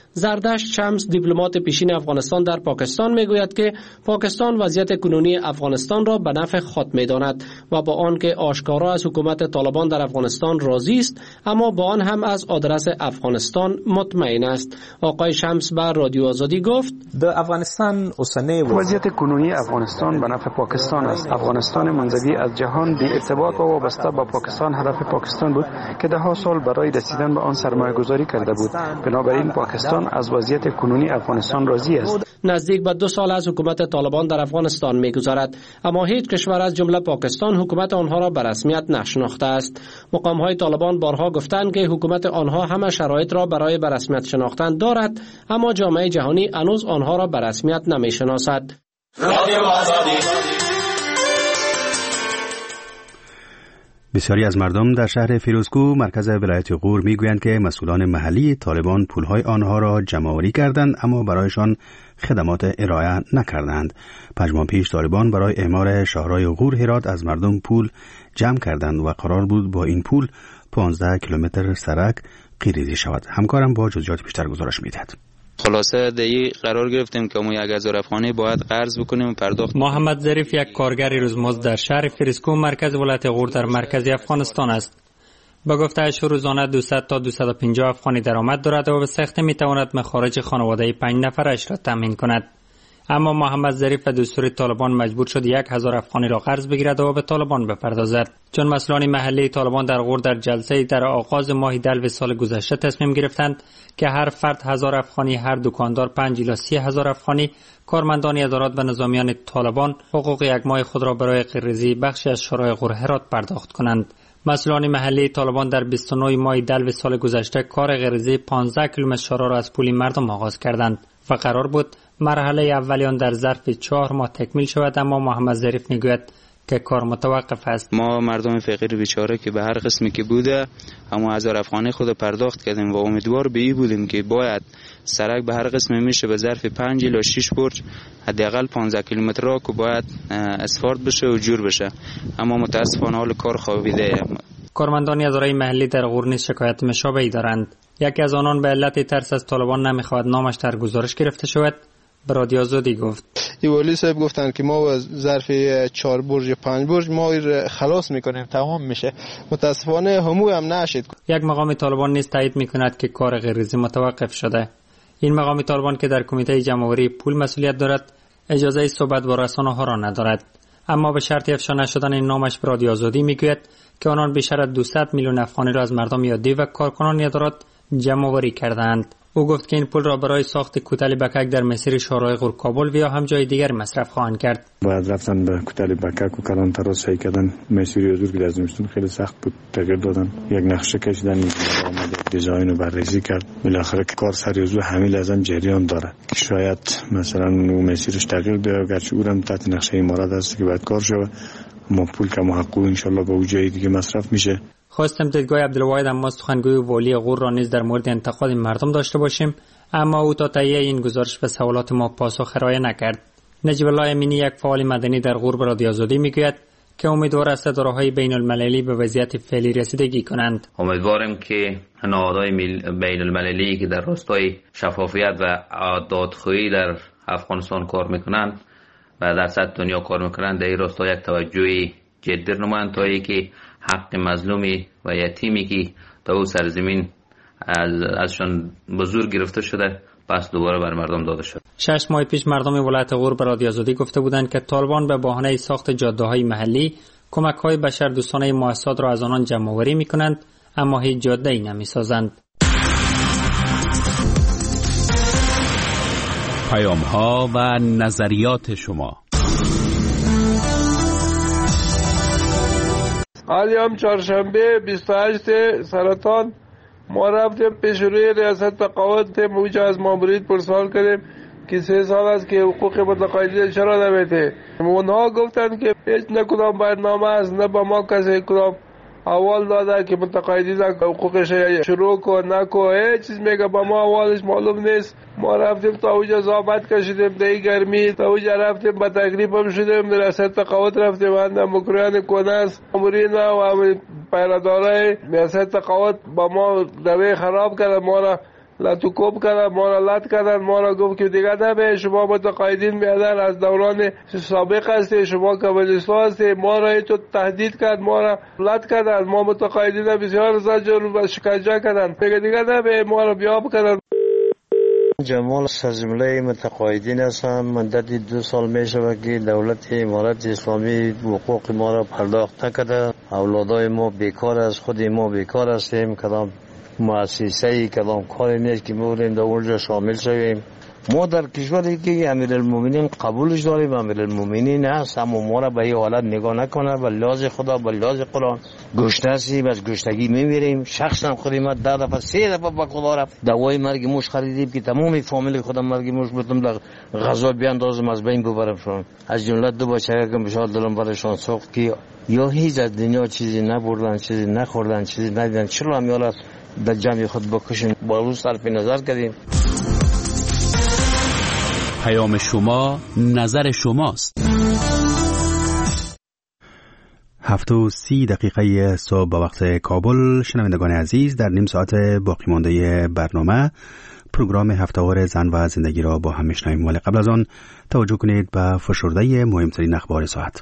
زردشت شمس دیپلمات پیشین افغانستان در پاکستان میگوید که پاکستان وضعیت کنونی افغانستان را به نفع خود می‌داند و با آن که آشکارا از حکومت طالبان در افغانستان راضی است، اما با آن هم از آدرس افغانستان مطمئن است. آقای شمس به رادیو آزادی گفت: در افغانستان وضعیت کنونی افغانستان به نفع پاکستان است. افغانستان منزوی از جهان بی ارتباط و وابسته با پاکستان هدف پاکستان بود که ده ها سال برای رسیدن به آن سرمایه گذاری کرده بود. بنابراین پاکستان از وضعیت کنونی افغانستان راضی است. نزدیک به دو سال از حکومت طالبان در افغانستان می‌گذرد، اما هیچ کشور از جمله پاکستان حکومت آنها را به رسمیت نشناخته است. مقام‌های طالبان بارها گفتند که حکومت آنها همه شرایط را برای به رسمیت شناختن دارد، اما جامعه جهانی هنوز آنها را به رسمیت نمی‌شناسد. بسیاری از مردم در شهر فیروزکوه مرکز ولایت غور میگویند که مسئولان محلی طالبان پولهای آنها را جمع‌آوری کردند اما برایشان خدمات ارائه نکردند. پنج ماه پیش طالبان برای اعمار شهرهای غور هرات از مردم پول جمع کردند و قرار بود با این پول پانزده کیلومتر سرک قیریزی شود. همکارم با جزئیات بیشتر گزارش می‌دهد. خلاصه دی قرار گرفتیم که ما یک هزار افغانی باید قرض بکنیم و پرداخت. محمد ظریف یک کارگر روزمزد در شهر فیروزکوه مرکز ولایت غور در مرکز افغانستان است. با گفته‌اش روزانه دویست تا دویست و پنجاه افغانی درآمد دارد و به سختی میتواند مخارج خانواده پنج نفرش را تامین کند. اما محمد ظریف به دستور طالبان مجبور شد یک هزار افغانی را قرض بگیرد و به طالبان بپردازد، چون مسئولان محلی طالبان در غور در جلسه در آغاز ماه دلو سال گذشته تصمیم گرفتند که هر فرد هزار افغانی، هر دکاندار پنج الی سی هزار افغانی، کارمندان ادارات و نظامیان طالبان حقوق یک ماه خود را برای قیریزی بخشی از شورای غور هرات پرداخت کنند. مسئولان محلی طالبان در بیست و نه ماه دلو سال گذشته کار قیریزی پانزده کیلومتر شورا را از پول مردم آغاز کردند و قرار بود مرحله اولیان در ظرف چهار ماه تکمیل شود، اما محمد ظریف میگوید که کار متوقف است. ما مردم فقیر بیچاره که به هر قسمی که بوده اما هزار افغانی خود پرداخت کردیم و امیدوار به این بودیم که باید سرک به هر قسمی میشه به ظرف پنج الی شش برج حداقل پانزده کیلومتر را که باید اسفالت بشه و جور بشه، اما متاسفانه حال کار خوابیده. کارمندان اداره محلی در غور نیز شکایت مشابهی دارند. یکی از آنان به علت ترس از طالبان نمیخواهد نامش در گزارش گرفته شود به رادیو آزادی گفت: ایوالی صاحب گفتن که ما ظرف چهار برج پنج برج ما خلاص میکنیم، تمام میشه. متاسفانه همو هم نشد. یک مقام طالبان نیز تایید میکند که کار قیریزی متوقف شده. این مقام طالبان که در کمیته جمع‌آوری پول مسئولیت دارد اجازه صحبت با رسانه‌ها را ندارد، اما به شرط افشا نشدن این نامش به رادیو آزادی میگوید که آنان بیشتر از دویست میلیون افغانی را از مردم عادی و کارکنان ادارات جمع‌آوری کردند. او گفت که این پول را برای ساخت کوتل بکک در مسیر شورای غور کابل و یا هم جای دیگر مصرف خواهند کرد. باید رفتن به کوتل بکک و کلان تراس سعی کردن مسیری حضور که از نمیشتون خیلی سخت بود تغییر دادن، یک نقشه کشیدن، آمده دیزاین و بررسی کرد، بالاخره کار سری حضور همین لازم جریان داره که شاید مثلا اون مسیرش تغییر بده، گرچه اونم تحت نقشه امارات است که باید کار شود، ما پول که محقق ان شاء الله به اون جای دیگه مصرف میشه. خواستم دیدگاه عبدالواحد اما سخنگوی والی غور را نیز در مورد انتقاد مردم داشته باشیم، اما او تا تهیه این گزارش به سوالات ما پاسخ ارائه نکرد. نجیب الله امینی یک فعال مدنی در غور به رادیو آزادی میگوید که امیدوار است اداره‌های بین المللی به وضعیت فعلی رسیدگی کنند. امیدوارم که نهادهای بین المللی که در راستای شفافیت و دادخواهی در افغانستان کار میکنند و در سطح دنیا کار میکنند در این راستا یک توجه جدی نمایند تا اینکه حق مظلومی و یتیمی که تا او سرزمین از ازشان به زور گرفته شده پس دوباره بر مردم داده شد. شش ماه پیش مردم ولایت غور به رادیو آزادی گفته بودند که طالبان به بهانه ساخت جاده‌های محلی کمک‌های بشردوستانه مؤسسات را از آنان جمع‌آوری می‌کنند، اما هیچ جاده‌ای نمی‌سازند. پیام‌ها و نظریات شما. حالی هم چهارشنبه بیست و هشت سرطان ما رفتیم پیش روی ریاست تقاعد موجه از مامورین پرسوال کردیم که سه سال است که حقوق متقاعدین چرا نمیده. اونها گفتن که هیچ نه کدام برنامه است، نه با ما کسی کدام اول داده که متقاعدین حقوقش شروع کن نکو، هیچ چیز میگه با ما اولش معلوم نیست. ما رفتیم تا اوجا زحمت کشیدیم دی گرمی، تا اوجا رفتیم با تکلیف هم شدیم، ریاست تقاعد رفتیم اند مکریان کنس امورین و پیراداره ریاست تقاعد با ما دوی خراب کرد، ما را لاتو کوب کردن، ما را لط کردن، ما را گفت که دیگه نبه شما متقاعدین بیادر از دوران سابق هستی، شما کمونیستا هستی. ما را تو تهدید کرد، ما را لط کردن، ما متقاعدین بسیار زجر و شکنجه کردن. دیگه دیگه نبه ما را بیاب کردن. جمال سرجمله متقاعدین هستم. مدت دو سال می شود که دولت امارت اسلامی حقوق ما را پرداخت نکرده. اولادای ما بیکار است، خود ما بیکار هستیم. کدام مؤسسه‌ای کدام کاری نیست که می‌بریم در اونجا شامل شویم. ما در کشوری که امیرالمومنین قبولش داریم، امیرالمومنین هست، اما ما را به این حالت نگاه نکنه. به لحاظ خدا، به لحاظ قرآن گشته هستیم، از گشتگی میمیریم. شخصا خودم ده دفعه سه دفعه به خدا رفت دوای مرگ موش خریدیم که تمام فامیل خودم مرگ موش بودم در غذا بیاندازم از بین ببرم شون. از جمله دو بچه که بشار دلم برشان سوخت که یا هیچ از دنیا چیزی نبردن، چیزی نخوردن، چیزی ندیدن. چرا هم یالا در جمع خود بکشن؟ با روز صرف نظر کردیم. پیام شما، نظر شماست. هفت و سی دقیقه صبح با وقت کابل. شنوندگان عزیز، در نیم ساعت باقی مانده برنامه پروگرام هفته‌وار زن و زندگی را با هم میشنویم، ولی قبل از آن توجه کنید به فشرده مهمترین اخبار ساعت.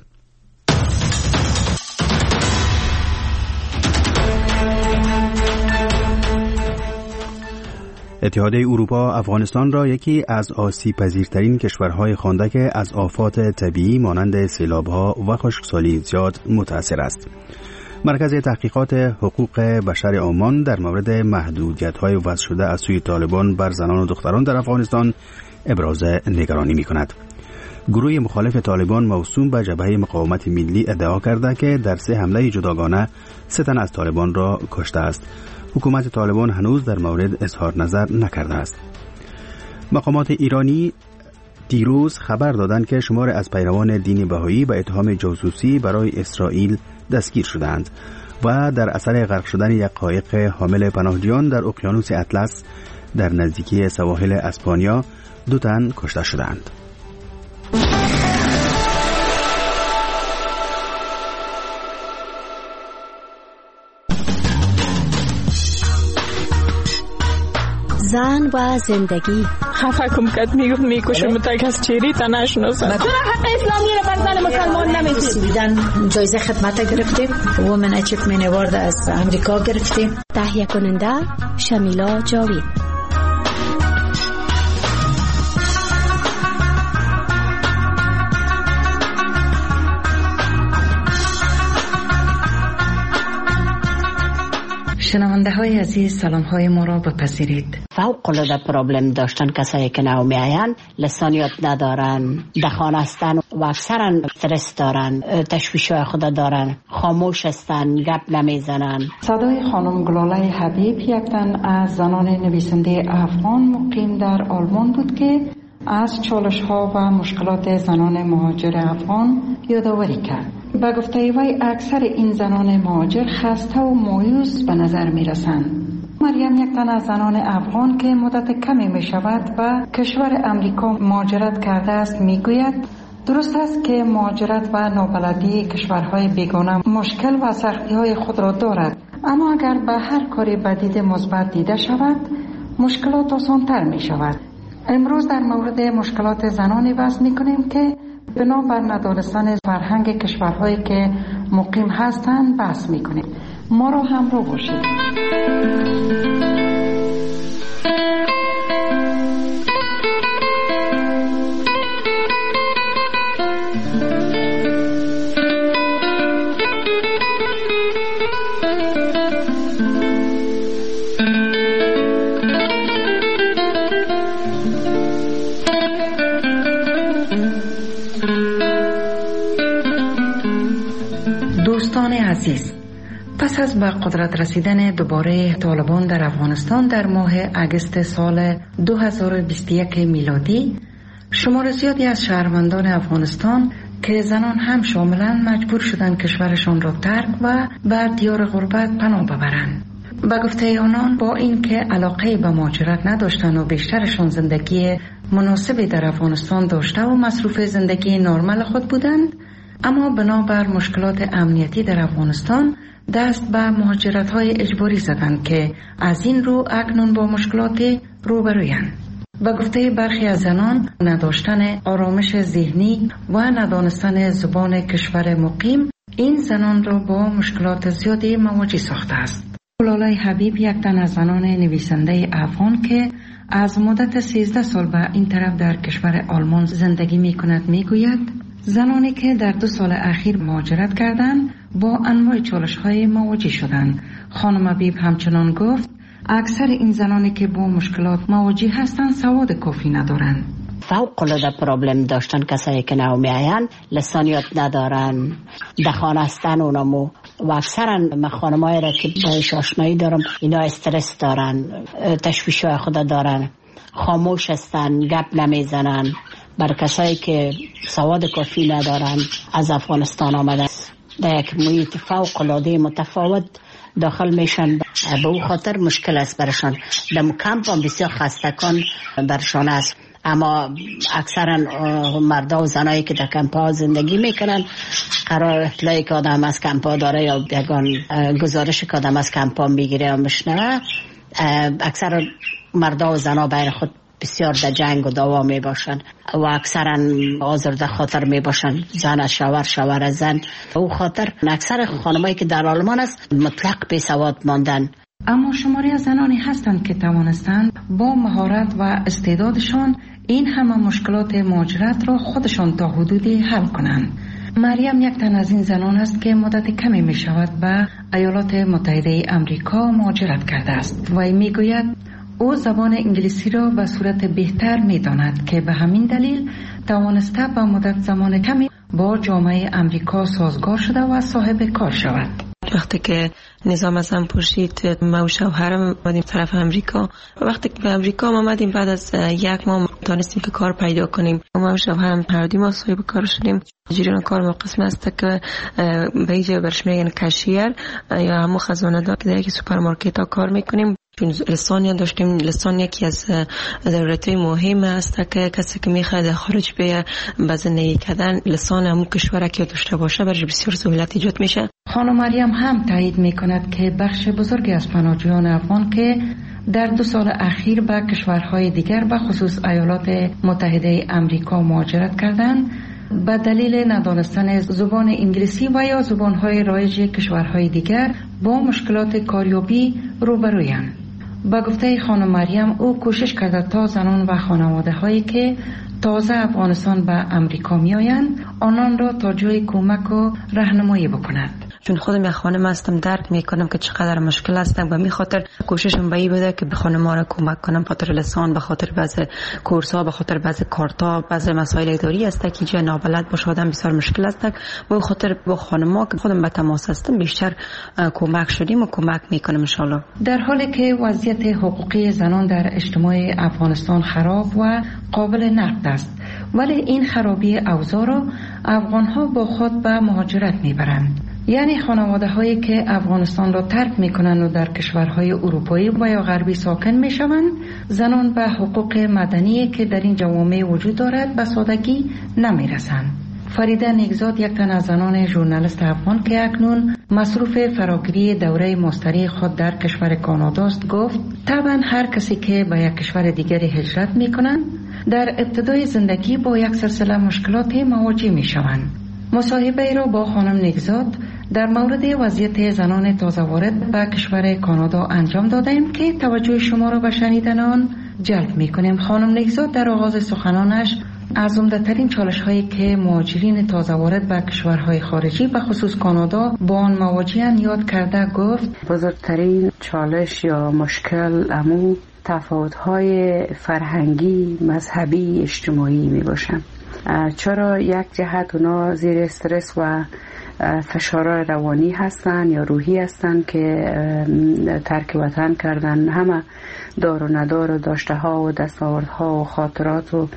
اتحادیه اروپا افغانستان را یکی از آسیب پذیرترین کشورهای خوانده که از آفات طبیعی مانند سیلاب‌ها و خشکسالی زیاد متأثر است. مرکز تحقیقات حقوق بشر عمان در مورد محدودیت‌های وضع شده از سوی طالبان بر زنان و دختران در افغانستان ابراز نگرانی می‌کند. گروه مخالف طالبان موسوم به جبهه مقاومت ملی ادعا کرده که در سه حمله جداگانه سه تن از طالبان را کشته است. حکومت طالبان هنوز در مورد اظهار نظر نکرده است. مقامات ایرانی دیروز خبر دادند که شمار از پیروان دین بهایی به اتهام جاسوسی برای اسرائیل دستگیر شدند و در اثر غرق شدن یک قایق حامل پناهجویان در اقیانوس اطلس در نزدیکی سواحل اسپانیا دو تن کشته شدند. زن و زندگی. خفه کم کت میگفت میکشم تا کس چیری تا نشناسم. چرا حق اسلامی را بر زن مسلمان نمیدید؟ دیدن جایزه خدمت گرفتیم. وومن اچیومنت اوارد از امریکا گرفتیم. تهیه کننده شمیلا جاوید. شنونده های عزیز، سلام های ما را بپذیرید. فوق العاده پرابلم داشتن کسایی که نو میاین، لسانیات ندارن، دخانه هستن و اکثرا استرس دارن، تشویش های خود دارن، خاموش هستن، گپ نمیزنن. صدای خانم گلاله حبیب یک تن از زنان نویسنده افغان مقیم در آلمان بود که از چالش ها و مشکلات زنان مهاجر افغان یادآوری کرد. به گفته وی اکثر این زنان مهاجر خسته و مایوس به نظر می رسند. مریم یک تن از زنان افغان که مدت کمی می شود و کشور امریکا مهاجرت کرده است می گوید درست است که مهاجرت و نابلدی کشورهای بیگانه مشکل و سختی های خود را دارد، اما اگر به هر کاری به دید مثبت دیده شود مشکلات آسان‌تر می شود. امروز در مورد مشکلات زنانی بحث می کنیم که بنا بر ندانستن فرهنگ کشورهایی که مقیم هستند بحث می کنیم. ما را همراه باشید. دوستان عزیز، پس از به قدرت رسیدن دوباره طالبان در افغانستان در ماه اگست سال دو هزار و بیست و یک میلادی، شمار زیادی از شهروندان افغانستان که زنان هم شاملند مجبور شدند کشورشان را ترک و بر دیار غربت پناه ببرند. به گفته آنان با اینکه علاقه به مهاجرت نداشتند و بیشترشان زندگی مناسبی در افغانستان داشته و مصروف زندگی نرمال خود بودند، اما بنابر مشکلات امنیتی در افغانستان دست به مهاجرت‌های اجباری زدند که از این رو اکنون با مشکلات روبرویند. به گفته برخی از زنان، نداشتن آرامش ذهنی و ندانستن زبان کشور مقیم این زنان را با مشکلات زیادی مواجه ساخته است. گلالای حبیب یک تن از زنان نویسنده افغان که از مدت سیزده سال به این طرف در کشور آلمان زندگی می کند می گوید زنانی که در دو سال اخیر مهاجرت کردند با انواع چالش‌های مواجه شدند. خانم حبیب همچنان گفت اکثر این زنانی که با مشکلات مواجه هستند سواد کافی ندارند. فوق العاده پرابلم داشتن کسایی که نو میاین، لسانیات ندارن، دخانستن اونمو و اکثرا من خانمایی را که باش آشنایی دارم اینا استرس دارن، تشویش‌های خود دارن، خاموش هستن، گپ نمیزنن. بر کسایی که سواد کافی ندارن از افغانستان آمده در یک محیط فوق العاده متفاوت داخل میشن، به او خاطر مشکل است برشان. در کمپ هم بسیار خستگان برشان است، اما اکثرا مردا و زنایی که در کمپ ها زندگی میکنن قرار اطلاعی که آدم از کمپ ها داره یا یگان گزارش که آدم از کمپ ها میگیره و میشنوه، اکثر مردا و زنا بین خود بسیار در جنگ و دعوا می باشن و اکثرا آزرده خاطر می باشن، زن شوهر شوهر زن. او خاطر اکثر خانمایی که در آلمان است مطلق بی سواد ماندن. اما شماری از زنانی هستند که توانستند با مهارت و استعدادشان این همه مشکلات مهاجرت را خودشان تا حدودی حل کنند. مریم یک تن از این زنان است که مدت کمی می شود به ایالات متحده امریکا مهاجرت کرده است و می گوید او زبان انگلیسی را به صورت بهتر می داند که به همین دلیل توانسته به مدت زمان کمی با جامعه امریکا سازگار شده و صاحب کار شود. وقتی که نظام ازم پرسید ما و شوهرم آمدیم طرف امریکا، وقتی که به امریکا آمدیم بعد از یک ماه تونستیم که کار پیدا کنیم. ما و شوهرم هر دو ما صاحب کار شدیم. جریان کار ما قسم است که به اینجا برش میگن کشیر یا همون خزانه دار که در یک سوپرمارکت ها کار میکنیم. لسانی داشتیم. لسان یکی از ضرورت‌های مهم است که کسی که میخواد خارج بیه به زندگی کردن لسان همون کشور که داشته باشه برش بسیار سهولت ایجاد میشه. خانم مریم هم تایید میکند که بخش بزرگی از پناهجویان افغان که در دو سال اخیر به کشورهای دیگر به خصوص ایالات متحده امریکا مهاجرت کردند به دلیل ندانستن زبان انگلیسی و یا زبانهای رایج کشورهای دیگر با مشکلات کاریابی روبرویند. با گفته خانم مریم او کوشش کرده تا زنان و خانواده هایی که تازه افغانستان به امریکا می آیند آنان را تا جای کمک و راهنمایی بکند. چون خودم یک خانم هستم درک میکنم که چقدر مشکل هستم و می خاطر کوششم به این بوده که به خانم‌ها را کمک کنم، به خاطر لسان، به خاطر بعضی کورس‌ها، به خاطر بعضی کارتا، بعضی مسائل اداری است که جای نابلد باشه آدم بسیار مشکل است. به خاطر با خانم‌ها که خودم به تماس هستم بیشتر کمک شدیم و کمک میکنم ان شاء الله. در حالی که وضعیت حقوقی زنان در اجتماع افغانستان خراب و قابل نقد است، ولی این خرابی اوضاع را افغان‌ها با خود به مهاجرت میبرند. یعنی خانواده هایی که افغانستان را ترک می کنند و در کشورهای اروپایی و یا غربی ساکن می شوند، زنان به حقوق مدنی که در این جوامع وجود دارد به سادگی نمی رسند. فریده نیکزاد یک تن از زنان ژورنالیست افغان که اکنون مصروف فراگیری دوره ماستری خود در کشور کانادا است گفت طبعا هر کسی که به یک کشور دیگری هجرت می کنند در ابتدای زندگی با یک سلسله مشکلات مواجه می شوند. مصاحبه را با خانم نیکزاد در مورد وضعیت زنان تازه وارد به کشور کانادا انجام دادیم که توجه شما را به شنیدن آن جلب می کنیم. خانم نیکزاد در آغاز سخنانش از عمده‌ترین چالش‌هایی که مهاجرین تازه وارد به کشورهای خارجی به خصوص کانادا با آن مواجه‌اند یاد کرده گفت بزرگترین چالش یا مشکل امو تفاوت‌های فرهنگی، مذهبی، اجتماعی می باشند. چرا یک جهت اونا زیر استرس و فشار روانی هستن یا روحی هستن که ترک وطن کردن، همه دار و ندار و داشته ها و دستاوردها و خاطرات و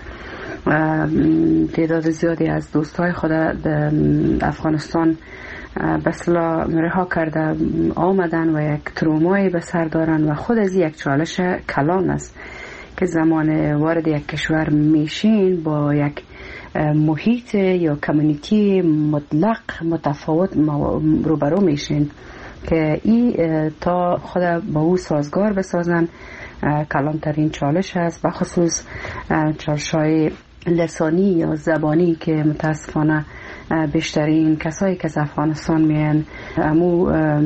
تعداد زیادی از دوستای خود افغانستان به اصطلاح رها کرده آمدن و یک ترومای به سر دارن و خود از یک چالش کلان است که زمان وارد یک کشور میشین با یک محیط یا کمیونیتی مطلق متفاوت روبرو میشین که ای تا خود با او سازگار بسازن کلانترین چالش است، بخصوص چالش‌های لسانی یا زبانی که متاسفانه بیشترین کسایی که از افغانستان میان امو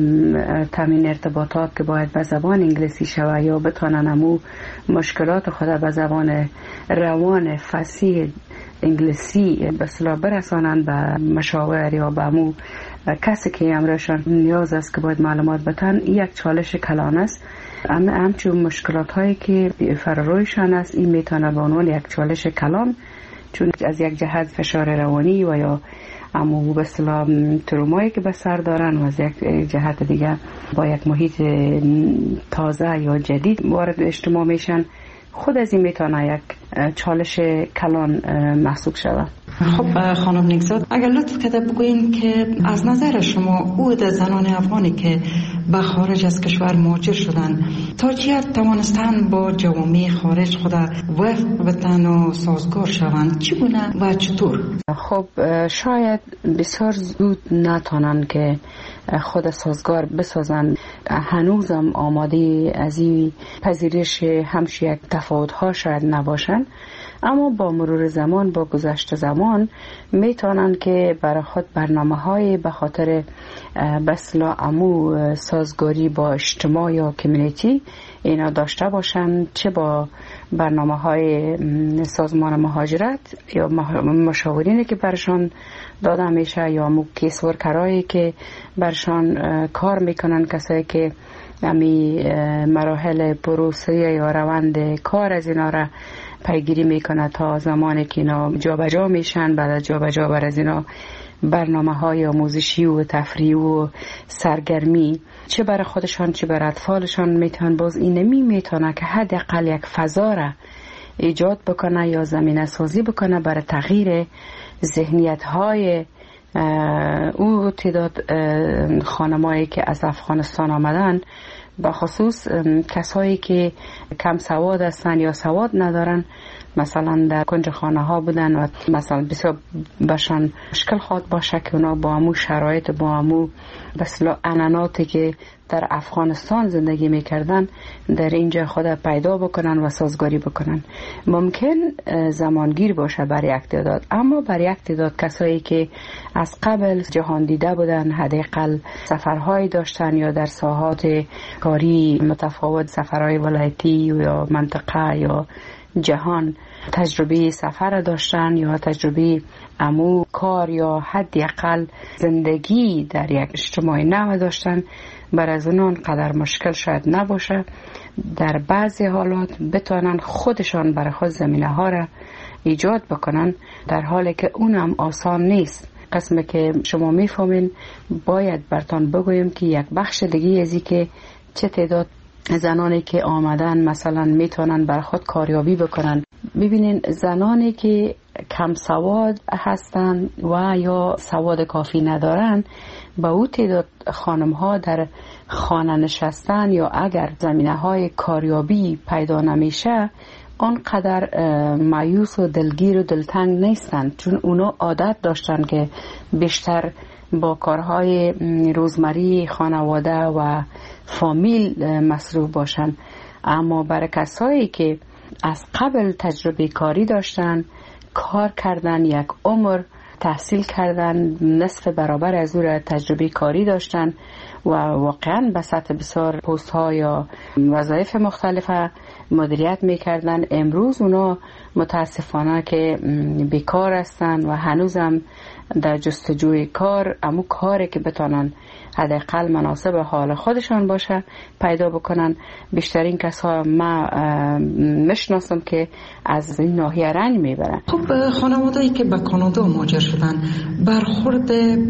تامین ارتباطات که باید به زبان انگلیسی شوه یا بتونن امو مشکلات خود به زبان روان فصیح انگلیسی به اصطلاح برسانن به مشاور یا به امو کسی که امرشان نیاز است که باید معلومات بتن، یک چالش کلان است. اما همچون مشکلات هایی که فرارویشان است این میتونه به عنوان یک چالش کلان، چون از یک جهت فشار روانی و یا امو به اصطلاح ترومایی که به سر دارن و از یک جهت دیگه با یک محیط تازه یا جدید وارد اجتماع میشن، خود از این میتونه یک چالش کلان محسوب شود. خب خانم نیکزاد، اگر لطف کرده بگوین که از نظر شما عود زنان افغانی که به خارج از کشور مهاجر شدن تا چه حد توانستن با جوامع خارج خود وفق بتن و سازگار شوند، چگونه و چطور؟ خب شاید بسیار زود نتونن که خود سازگار بسازن، هنوزم آماده از این پذیرش همش یک تفاوت ها شاید نباشن، اما با مرور زمان، با گذشت زمان میتونن که برای خود برنامه های به خاطر بسلا امو سازگاری با اجتماع یا کمیونیتی اینا داشته باشن، چه با برنامه های سازمان مهاجرت یا مشاورینی که برشان داده میشه یا امو کیس ورکرایی که برشان کار میکنن، کسایی که امی مراحل پروسه یا روند کار از اینا را پیگیری میکنه تا زمانی که اینا جابجا میشن. بعد از جابجا بر از اینا برنامه های آموزشی و تفریحی و سرگرمی چه برای خودشان چه برای اطفالشان میتونن، باز این نمی میتونه که حداقل یک فضا را ایجاد بکنه یا زمینه سازی بکنه برای تغییر ذهنیت های او تعداد خانمایی که از افغانستان آمدن، به خصوص کسایی که کم سواد هستن یا سواد ندارن، مثلا در کنج خانه ها بودن و مثلا بسیار باشن مشکل خواد باشه که اونا با همو شرایط با همو بسیار اناناتی که در افغانستان زندگی میکردن در اینجا خود پیدا بکنن و سازگاری بکنن. ممکن زمانگیر باشه برای یک تعداد، اما برای یک تعداد کسایی که از قبل جهان دیده بودن، حداقل سفرهایی داشتن یا در ساحات کاری متفاوت، سفرهای ولایتی یا منطقه یا جهان تجربه سفر داشتن یا تجربه امو کار یا حداقل زندگی در یک اجتماع نو داشتن، بر از اونان قدر مشکل شاید نباشه در بعضی حالات بتونن خودشان برای خود زمینه ها را ایجاد بکنن، در حالی که اونم آسان نیست. قسمه که شما میفهمین باید برتان بگویم که یک بخش دیگه ازی که چه تعداد زنانی که آمدن مثلا میتونن بر خود کاریابی بکنن. ببینین زنانی که کم سواد هستن و یا سواد کافی ندارن، با او تعداد خانم ها در خانه نشستن یا اگر زمینه های کاریابی پیدا نمیشه آنقدر مایوس و دلگیر و دلتنگ نیستن، چون اونا عادت داشتن که بیشتر با کارهای روزمری خانواده و فامیل مصروف باشن. اما برای کسایی که از قبل تجربه کاری داشتن، کار کردن، یک عمر تحصیل کردن، نصف برابر از او را تجربه کاری داشتن و واقعا به سطح بسیار پست ها یا وظایف مختلفه مدیریت میکردن، امروز اونا متاسفانه که بیکار هستن و هنوزم در جستجوی کار، اما کاری که بتونن حداقل مناسب حال خودشان باشه پیدا بکنن. بیشترین کسا ما مشناسم که از این ناحیه رنج میبرن. خب خانواده‌ای که به کانادا مهاجر شدن، برخورد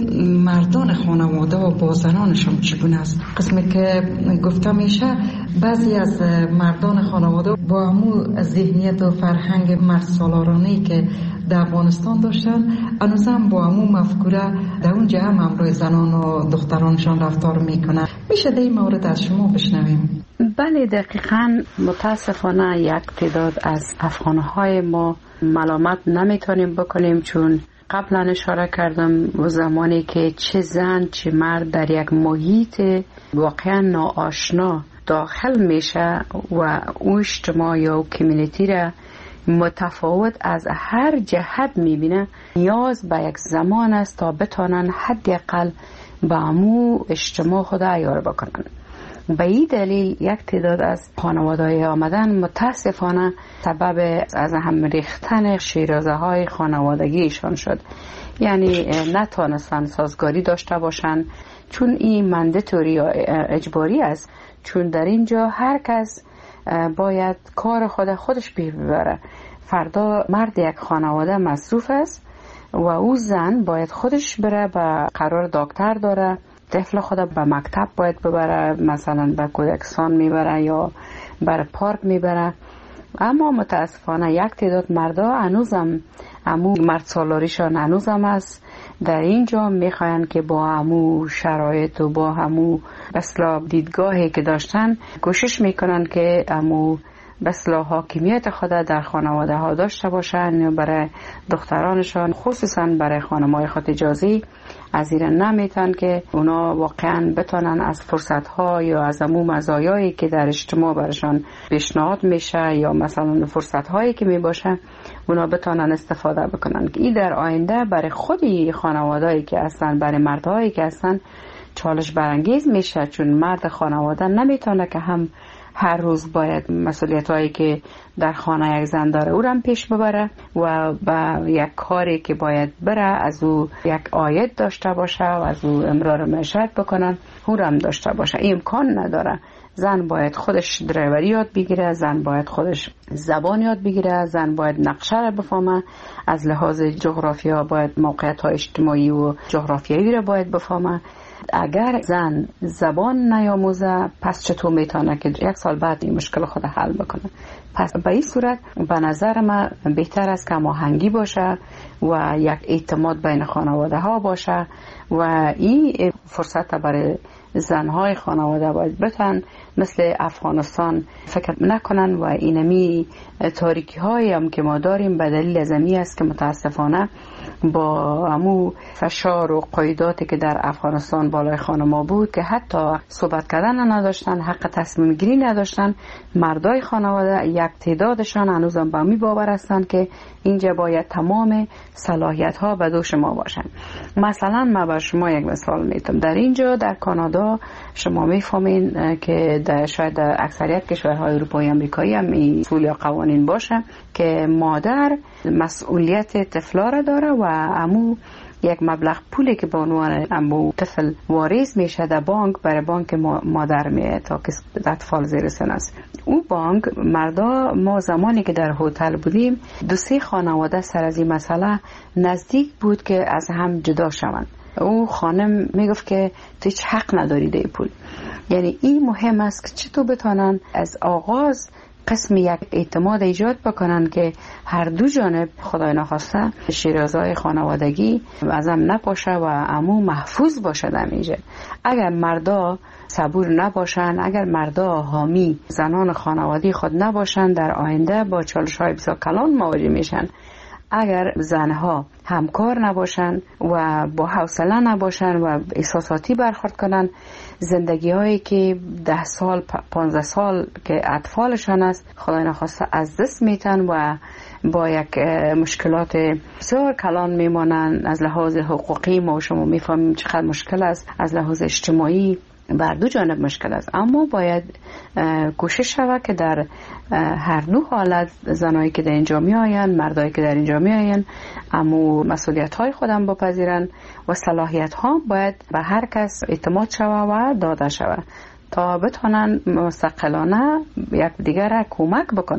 مردان خانواده و با زنانشون چگونه است؟ قسمی که گفته میشه بعضی از مردان خانواده با همون ذهنیت و فرهنگ مرد سالارانه‌ای که در افغانستان داشتن هنوزم با همون مفکوره در اونجا هم همراه زنان و دخترانشان رفتار میکنن. میشه در این مورد از شما بشنویم؟ بله دقیقاً. متاسفانه یک تعداد از افغانهای ما ملامت نمیتونیم بکنیم، چون قبلا اشاره کردم و زمانی که چه زن چه مرد در یک محیط واقعا ناآشنا داخل میشه و او اجتماع یا کمیونیتی را متفاوت از هر جهت میبینه، نیاز به یک زمان است تا بتانن حداقل به امو اجتماع خود عیار بکنن. به این دلیل یک تعداد از خانواده‌های آمدن متاسفانه سبب از هم ریختن شیرازه های خانوادگیشان شد، یعنی نتانستن سازگاری داشته باشن، چون این منداتوری یا اجباری است، چون در اینجا هر کس باید کار خود خودش ببره. فردا مرد یک خانواده مصروف است و او زن باید خودش بره، به قرار دکتر داره، طفل خود به مکتب باید ببره، مثلا به کودکستان میبره یا بر پارک میبره. اما متاسفانه یک تعداد مردا هنوزم امو مرد سالاریشان هنوزم است در اینجا، میخواین که با امو شرایط و با همو بسلا دیدگاهی که داشتن کوشش میکنن که امو بسلا حاکمیت خود در خانواده ها داشته باشن. برای دخترانشان خصوصا برای خانمای خود اجازی از این نمیتن که اونا واقعا بتونن از فرصت ها یا از امو مزایایی که در اجتماع برشان پیشنهاد میشه یا مثلا فرصت هایی که میباشه اونا بتونن استفاده بکنن، که این در آینده برای خودی خانوادهایی که هستن، برای مردهایی که هستن چالش برانگیز میشه، چون مرد خانواده نمیتونه که هم هر روز باید مسئولیت هایی که در خانه یک زن داره او را پیش ببره و با یک کاری که باید بره از او یک عاید داشته باشه و از او امرار معیشت بکنن او را هم داشته باشه. این امکان نداره. زن باید خودش درایوری یاد بگیره، زن باید خودش زبان یاد بگیره، زن باید نقشه را بفهمه، از لحاظ جغرافیا باید موقعیت های اجتماعی و جغرافیایی را باید بفهمه. اگر زن زبان نیاموزه پس چطور میتونه که یک سال بعد این مشکل خود حل بکنه؟ پس به این صورت به نظر من بهتر است که هماهنگی باشه و یک اعتماد بین خانواده ها باشه و این فرصت برای زنهای خانواده باید بتن مثل افغانستان فکر نکنن و اینمی تاریکی هایی هم که ما داریم به دلیل ازمی است که متاسفانه با همو فشار و قیوداتی که در افغانستان بالای خانما بود که حتی صحبت کردن نداشتن، حق تصمیم گیری نداشتن، مردای خانواده یک تعدادشان هنوزم با می باور هستند که اینجا باید تمام صلاحیت ها به دوش ما باشن. مثلا ما با شما یک مثال میتونم. در اینجا در کانادا شما میفهمین که در شاید در اکثریت کشورهای اروپایی امریکایی هم این اصول یا قوانین باشه که مادر مسئولیت طفلا را داره و امو یک مبلغ پولی که به عنوان امو طفل واریز میشه در بانک برای بانک مادر میه تا که اطفال زیر سن است. او بانک مردا ما زمانی که در هتل بودیم دو سه خانواده سر از این مسئله نزدیک بود که از هم جدا شوند. او خانم میگفت که تو هیچ حق نداری ده پول. یعنی این مهم است که چطور بتانن از آغاز قسم یک اعتماد ایجاد بکنن که هر دو جانب خدای نخواسته شیرازهای خانوادگی ازم نپاشه و امو محفوظ باشه در اینجا. اگر مردا صبور نباشن، اگر مردا حامی زنان خانوادی خود نباشن در آینده با چالش های بسیار کلان مواجه میشن. اگر زنها همکار نباشن و با حوصله نباشن و احساساتی برخورد کنن، زندگی هایی که ده سال پانزده سال که اطفالشان است خدای نخواسته از دست میتن و با یک مشکلات بسیار کلان میمانن. از لحاظ حقوقی ما شما میفهمیم چقدر مشکل است، از لحاظ اجتماعی بر دو جانب مشکل است. اما باید کوشش شود که در هر دو حالت زنایی که در اینجا می آین، مردایی که در اینجا می آین، اما مسئولیت های خودم بپذیرن و صلاحیت ها باید به هر کس اعتماد شود و داده شود تا بتونن مستقلانه یک دیگر را کمک بکنن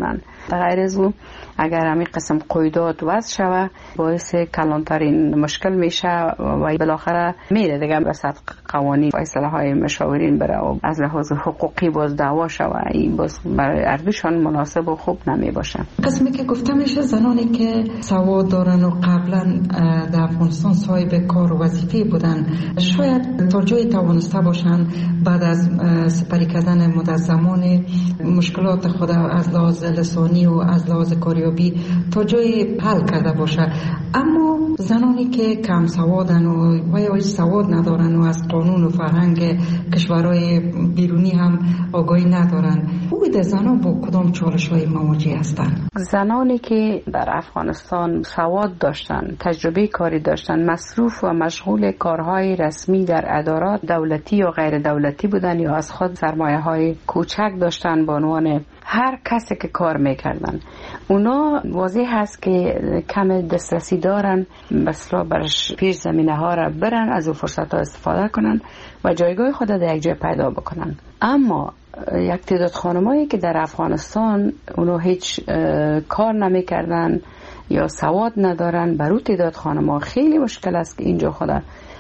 غیر از اون اگر همین قسم قیودات وضع شوه باعث کلانترین مشکل میشه و بالاخره میره دیگه به سطح قوانین و اصلاح های مشاورین بره و از لحاظ حقوقی باز دعوا شوه. این باز برای اردوشان مناسب و خوب نمی باشه. قسمی که گفته میشه زنانی که سواد دارن و قبلا در افغانستان صاحب کار و وظیفه بودن شاید تا جای توانسته باشن بعد از سپری کردن مدت زمان مشکلات خود از لحاظ لسانی و از لحاظ کاریابی تا جای حل کرده باشه، اما زنانی که کم سوادن و و یا سواد ندارن و از قانون و فرهنگ کشورهای بیرونی هم آگاهی ندارن، بود زنان با کدام چالش‌های مواجه هستند؟ زنانی که در افغانستان سواد داشتن، تجربه کاری داشتن، مصروف و مشغول کارهای رسمی در ادارات دولتی و غیر دولتی بودن یا از خود سرمایه‌های کوچک داشتن به عنوان هر کسی که کار میکردن، اونا واضح هست که کم دسترسی دارن بسلا برش پیش زمینه ها را برن از اون فرصت ها استفاده کنن و جایگاه خود در یک جای پیدا بکنن. اما یک تعداد خانمایی که در افغانستان اونا هیچ کار نمیکردن یا سواد ندارن، برای تعداد خانم‌ها خیلی مشکل است که اینجا خود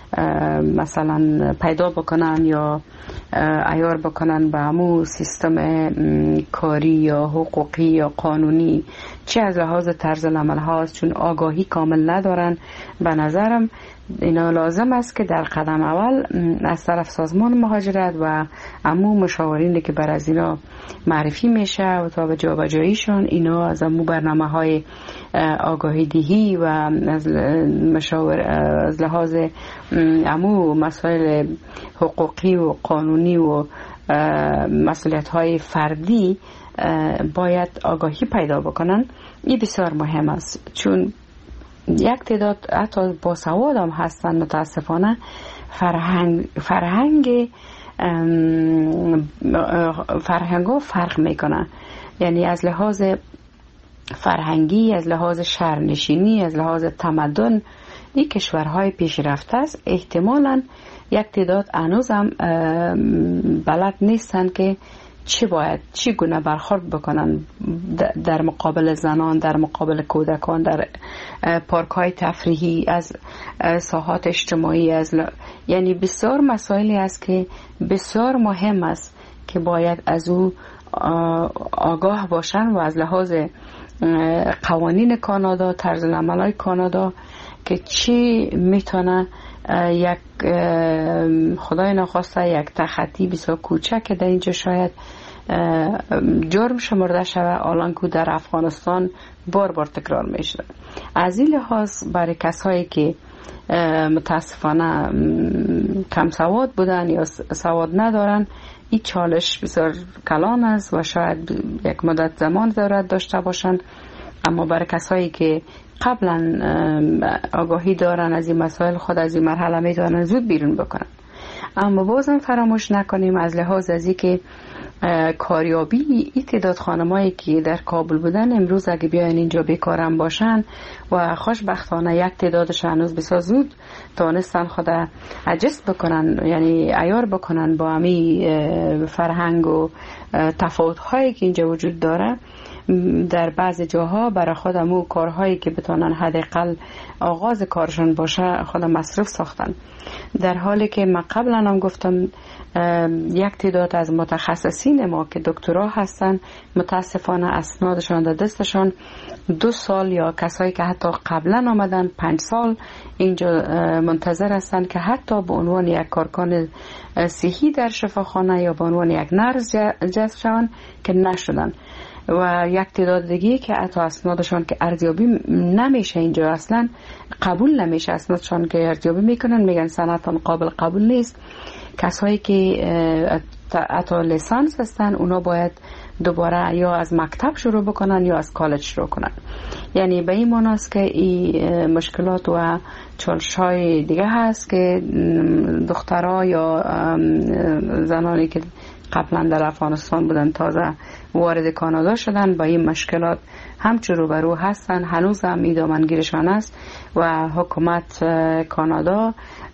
مثلا پیدا بکنن یا عیار بکنن به همون سیستم کاری یا حقوقی یا قانونی، چه از لحاظ طرز العمل هاست، چون آگاهی کامل ندارن. به نظرم اینا لازم است که در قدم اول از طرف سازمان مهاجرت و امو مشاورینی که بر از اینا معرفی میشه و تا به جابجاییشون اینا از امو برنامه های آگاهی دهی و از مشاور از لحاظ امو مسائل حقوقی و قانونی و مسئولیت های فردی باید آگاهی پیدا بکنن. این بسیار مهم است، چون یک تعداد حتی با سواد هم هستن متاسفانه فرهنگ فرهنگ فرهنگو فرق میکنه، یعنی از لحاظ فرهنگی، از لحاظ شهرنشینی، از لحاظ تمدن این کشورهای پیشرفته است. احتمالاً یک تعداد هنوز هم بلد نیستن که چی باید چی گونه برخورد بکنن در مقابل زنان، در مقابل کودکان، در پارک های تفریحی، از ساحات اجتماعی، از ل... یعنی بسیار مسائلی است که بسیار مهم است که باید از او آگاه باشن و از لحاظ قوانین کانادا، طرز العمل‌های کانادا که چی میتونه یک خدای نخواسته یک تخطی بسیار کوچک در اینجا شاید جرم شمرده شود، الان که در افغانستان بار بار تکرار میشه. از این لحاظ برای کسایی که متاسفانه کم سواد بودن یا سواد ندارن این چالش بسیار کلان است و شاید یک مدت زمان ضرورت داشته باشن. اما برای کسایی که قبلا آگاهی دارن از این مسائل خود از این مرحله میتونن زود بیرون بکنن. اما بازم فراموش نکنیم از لحاظ از این که کاریابی این تعداد خانمایی که در کابل بودن امروز اگه بیاین اینجا بیکارم باشن و خوشبختانه یک تعدادش هنوز بسیار زود تانستن خود اجست بکنن، یعنی عیار بکنن با همی فرهنگ و تفاوت هایی که اینجا وجود داره. در بعض جاها برای خودمو کارهایی که بتونن حداقل آغاز کارشون باشه خود مصرف ساختن، در حالی که من قبلا هم گفتم یک تعداد از متخصصین ما که دکترا هستن متاسفانه اسنادشان در دستشان دو سال یا کسایی که حتی قبلا آمدن پنج سال اینجا منتظر هستن که حتی به عنوان یک کارکن صحی در شفاخانه یا به عنوان یک نرس جذب شوند که نشدن. و یک تعداد دیگه که حتی اسنادشان که ارزیابی نمیشه اینجا اصلا قبول نمیشه، اسنادشان که ارزیابی میکنن میگن سندتان قابل قبول نیست. کسایی که حتی لیسانس هستن اونا باید دوباره یا از مکتب شروع بکنن یا از کالج شروع کنن. یعنی به این معنی است که این مشکلات و چالش‌های دیگه هست که دخترها یا زنانی که قبلا در افغانستان بودن تازه وارد کانادا شدن با این مشکلات همچون روبرو هستن. هنوز هم ایدامنگیرشان است و حکومت کانادا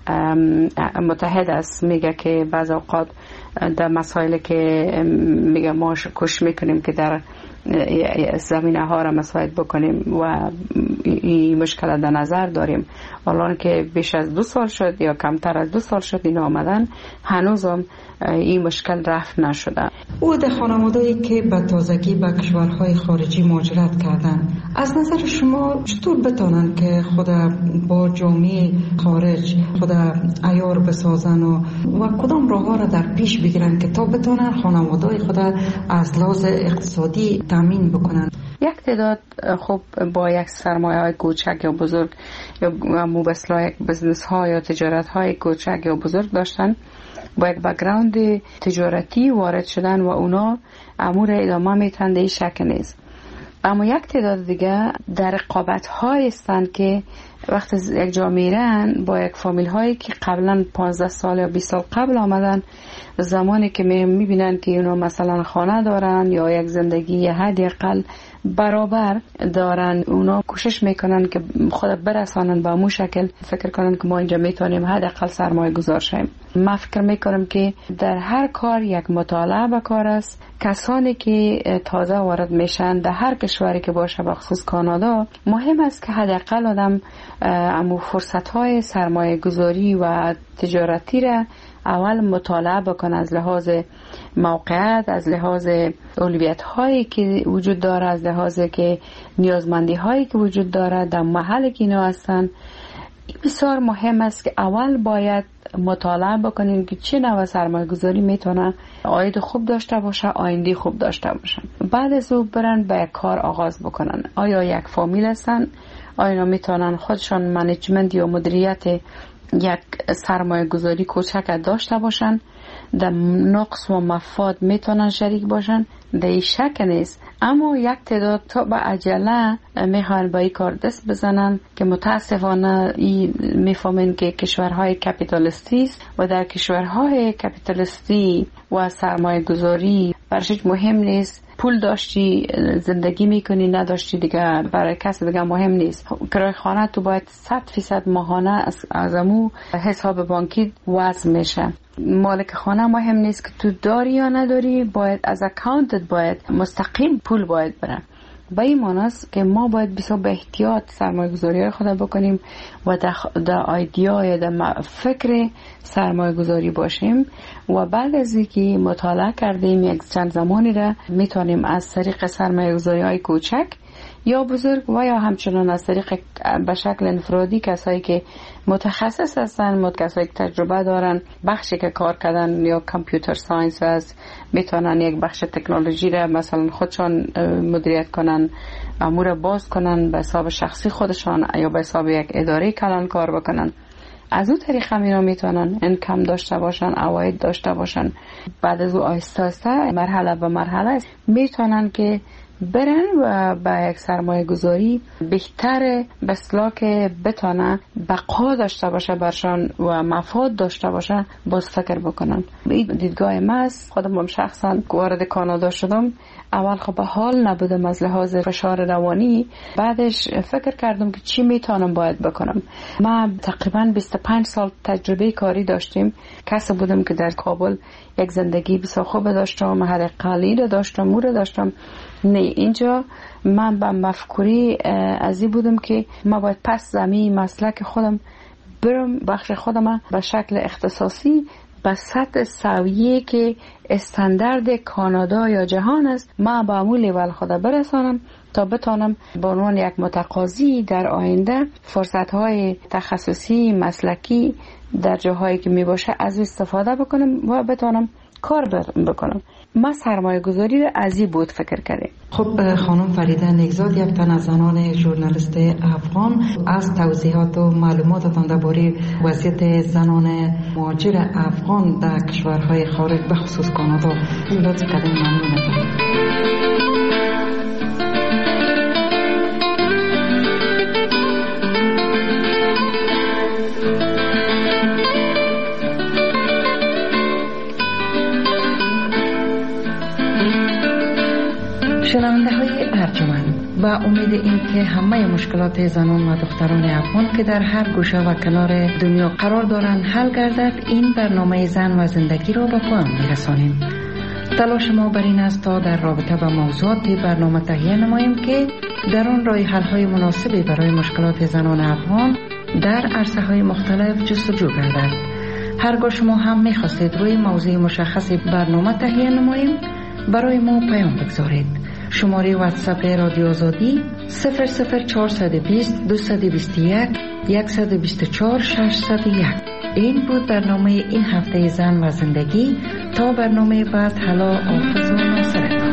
متحد است، میگه که بعض اوقات در مسائلی که میگه ما کش میکنیم که در زمینه ها را مساعد بکنیم و این مشکل در نظر داریم. الان که بیش از دو سال شد یا کمتر از دو سال شد این آمدن، هنوز هم این مشکل رفع نشده. او در خانواده‌ای که به تازگی به کشورهای خارجی مهاجرت کردن، از نظر شما چطور بتونن که خود با جامعه خارج خود عیار بسازن و, و کدام راه ها را در پیش بگیرن که تا بتونن خانواده‌های خود از لحاظ اقتصادی تامین بکنن؟ یک تعداد خب با یک سرمایه های کوچک یا بزرگ یا مبصلا یک بزنس ها یا تجارت های کوچک یا بزرگ داشتن، با یک بک‌گراند تجارتی وارد شدن و اونا امور ادامه میتن، در شک نیست. اما یک تعداد دیگه در رقابت های هستند که وقتی یک جا میرن با یک فامیل هایی که قبلا پانزده سال یا بیست سال قبل آمدن، زمانی که میبینن که اونا مثلا خانه دارن یا یک زندگی حداقل برابر دارن، اونا کوشش میکنن که خود برسانن به امو شکل، فکر کنن که ما اینجا میتونیم حداقل سرمایه گذار شیم. من فکر میکنم که در هر کار یک مطالعه به کار است. کسانی که تازه وارد میشن در هر کشوری که باشه، بخصوص کانادا، مهم است که حداقل آدم امو فرصت های سرمایه گذاری و تجارتی را اول مطالعه بکنه، از لحاظ موقعیت، از لحاظ اولویت هایی که وجود داره، از لحاظ که نیازمندی هایی که وجود داره در محلی که اینا هستن. بسیار مهم است که اول باید مطالعه بکنین که چه نوع سرمایه گذاری میتونه عاید خوب داشته باشه، آینده خوب داشته باشه. بعد از او برن به کار آغاز بکنن. آیا یک فامیل هستن؟ آیا میتونن خودشان منیجمنت یا مدیریت یک سرمایه گذاری کوچک داشته باشن؟ در نقص و مفاد میتونن شریک باشن؟ در این شک نیست. اما یک تعداد تا به عجله میخوان با این کار دست بزنن که متاسفانه میفهمن که کشورهای کپیتالیستی است و در کشورهای کپیتالیستی و سرمایه گذاری برش مهم نیست. پول داشتی زندگی میکنی، نداشتی دیگه برای کس دیگه مهم نیست. کرایه خانه تو باید صد فیصد ماهانه از ازمو حساب بانکی وضع میشه. مالک خانه مهم نیست که تو داری یا نداری، باید از اکانتت باید مستقیم پول باید بره. به این معنی است که ما باید بسیار به احتیاط سرمایه گذاری های خود بکنیم و در ایدیا یا در فکر سرمایه گذاری باشیم و بعد از اینکه مطالعه کردیم یک چند زمانی را میتونیم از طریق سرمایه گذاری های کوچک یا بزرگ و یا همچنان از طریق به شکل انفرادی کسایی که متخصص هستن، کسایی که تجربه دارن، بخشی که کار کردن یا کامپیوتر ساینس از میتونن یک بخش تکنولوژی را مثلا خودشان مدیریت کنن، امور باز کنن به حساب شخصی خودشان یا به حساب یک اداره کلان کار بکنن. از اون طریق هم اینا میتونن انکم داشته باشن، عواید داشته باشن. بعد از اون آهسته آهسته مرحله به مرحله میتونن که برن و با یک سرمایه گذاری بهتر بسلا که بتانه بقا داشته باشه برشان و مفاد داشته باشه باز فکر بکنن. این دیدگاه ما است. خودم هم شخصا وارد کانادا شدم، اول خب به حال نبودم از لحاظ فشار روانی، بعدش فکر کردم که چی میتونم باید بکنم. من تقریبا بیست و پنج سال تجربه کاری داشتیم. کسی بودم که در کابل یک زندگی بسیار خوب داشتم، محل قلیل داشتم، مور داشتم. نه، اینجا من به مفکوری ازی بودم که ما باید پس زمین مسلک خودم برم، بخش خودم به شکل اختصاصی به سطح سویه که استاندارد کانادا یا جهان است ما به امون لیول خود برسانم تا بتانم به عنوان یک متقاضی در آینده فرصت‌های تخصصی مسلکی در جاهایی که می باشه از استفاده بکنم و بتانم کار بکنم. ما سرمایه گذاری را از این بود فکر کردیم. خب خانم فریده نیکزاد، یک تن از زنان ژورنالیست افغان، از توضیحات و معلوماتتان درباره وضعیت زنان مهاجر افغان در کشورهای خارج به خصوص کانادا لطف کردین. ممنونم. شنونده های ارجمند، با امید این که همه مشکلات زنان و دختران افغان که در هر گوشه و کنار دنیا قرار دارند حل گردد، این برنامه زن و زندگی را به پایان می‌رسانیم. تلاش ما بر این است تا در رابطه با موضوعات برنامه تهیه نماییم که در آن راه حل‌های مناسبی برای مشکلات زنان افغان در عرصه‌های مختلف جستجو گردد. هرگاه شما هم می‌خواستید روی موضوع مشخصی برنامه تهیه نماییم، برای ما پیام بگذارید. شماره واتساپ رادیو آزادی صفر صفر چهارصد و بیست دویست و بیست و یک صد و بیست و چهار ششصد و یک. این بود برنامه این هفته زن و زندگی. تا برنامه بعد، حالا حافظ و ناصر.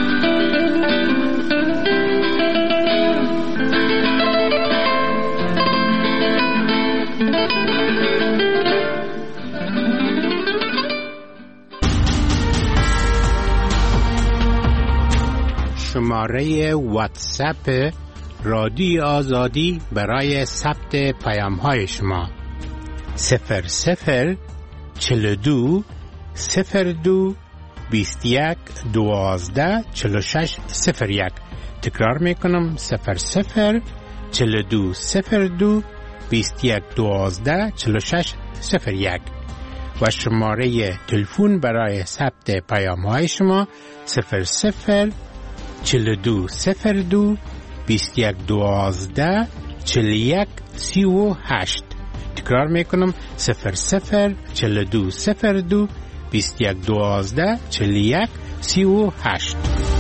شماره واتساپ رادیو آزادی برای ثبت پیام های شما صفر صفر چهل و دو صفر دو بیست و یک دوازده چهل و شش صفر یک. تکرار میکنم صفر صفر چهل و دو صفر دو بیست و یک دوازده چهل و شش صفر یک. و شماره تلفن برای ثبت پیام های شما صفر صفر چهل و دو صفر دو بیست و یک دوازده چهل و یک سی و هشت. تکرار میکنم صفر صفر چهل و دو صفر دو بیست و یک دوازده چهل و یک سی و هشت.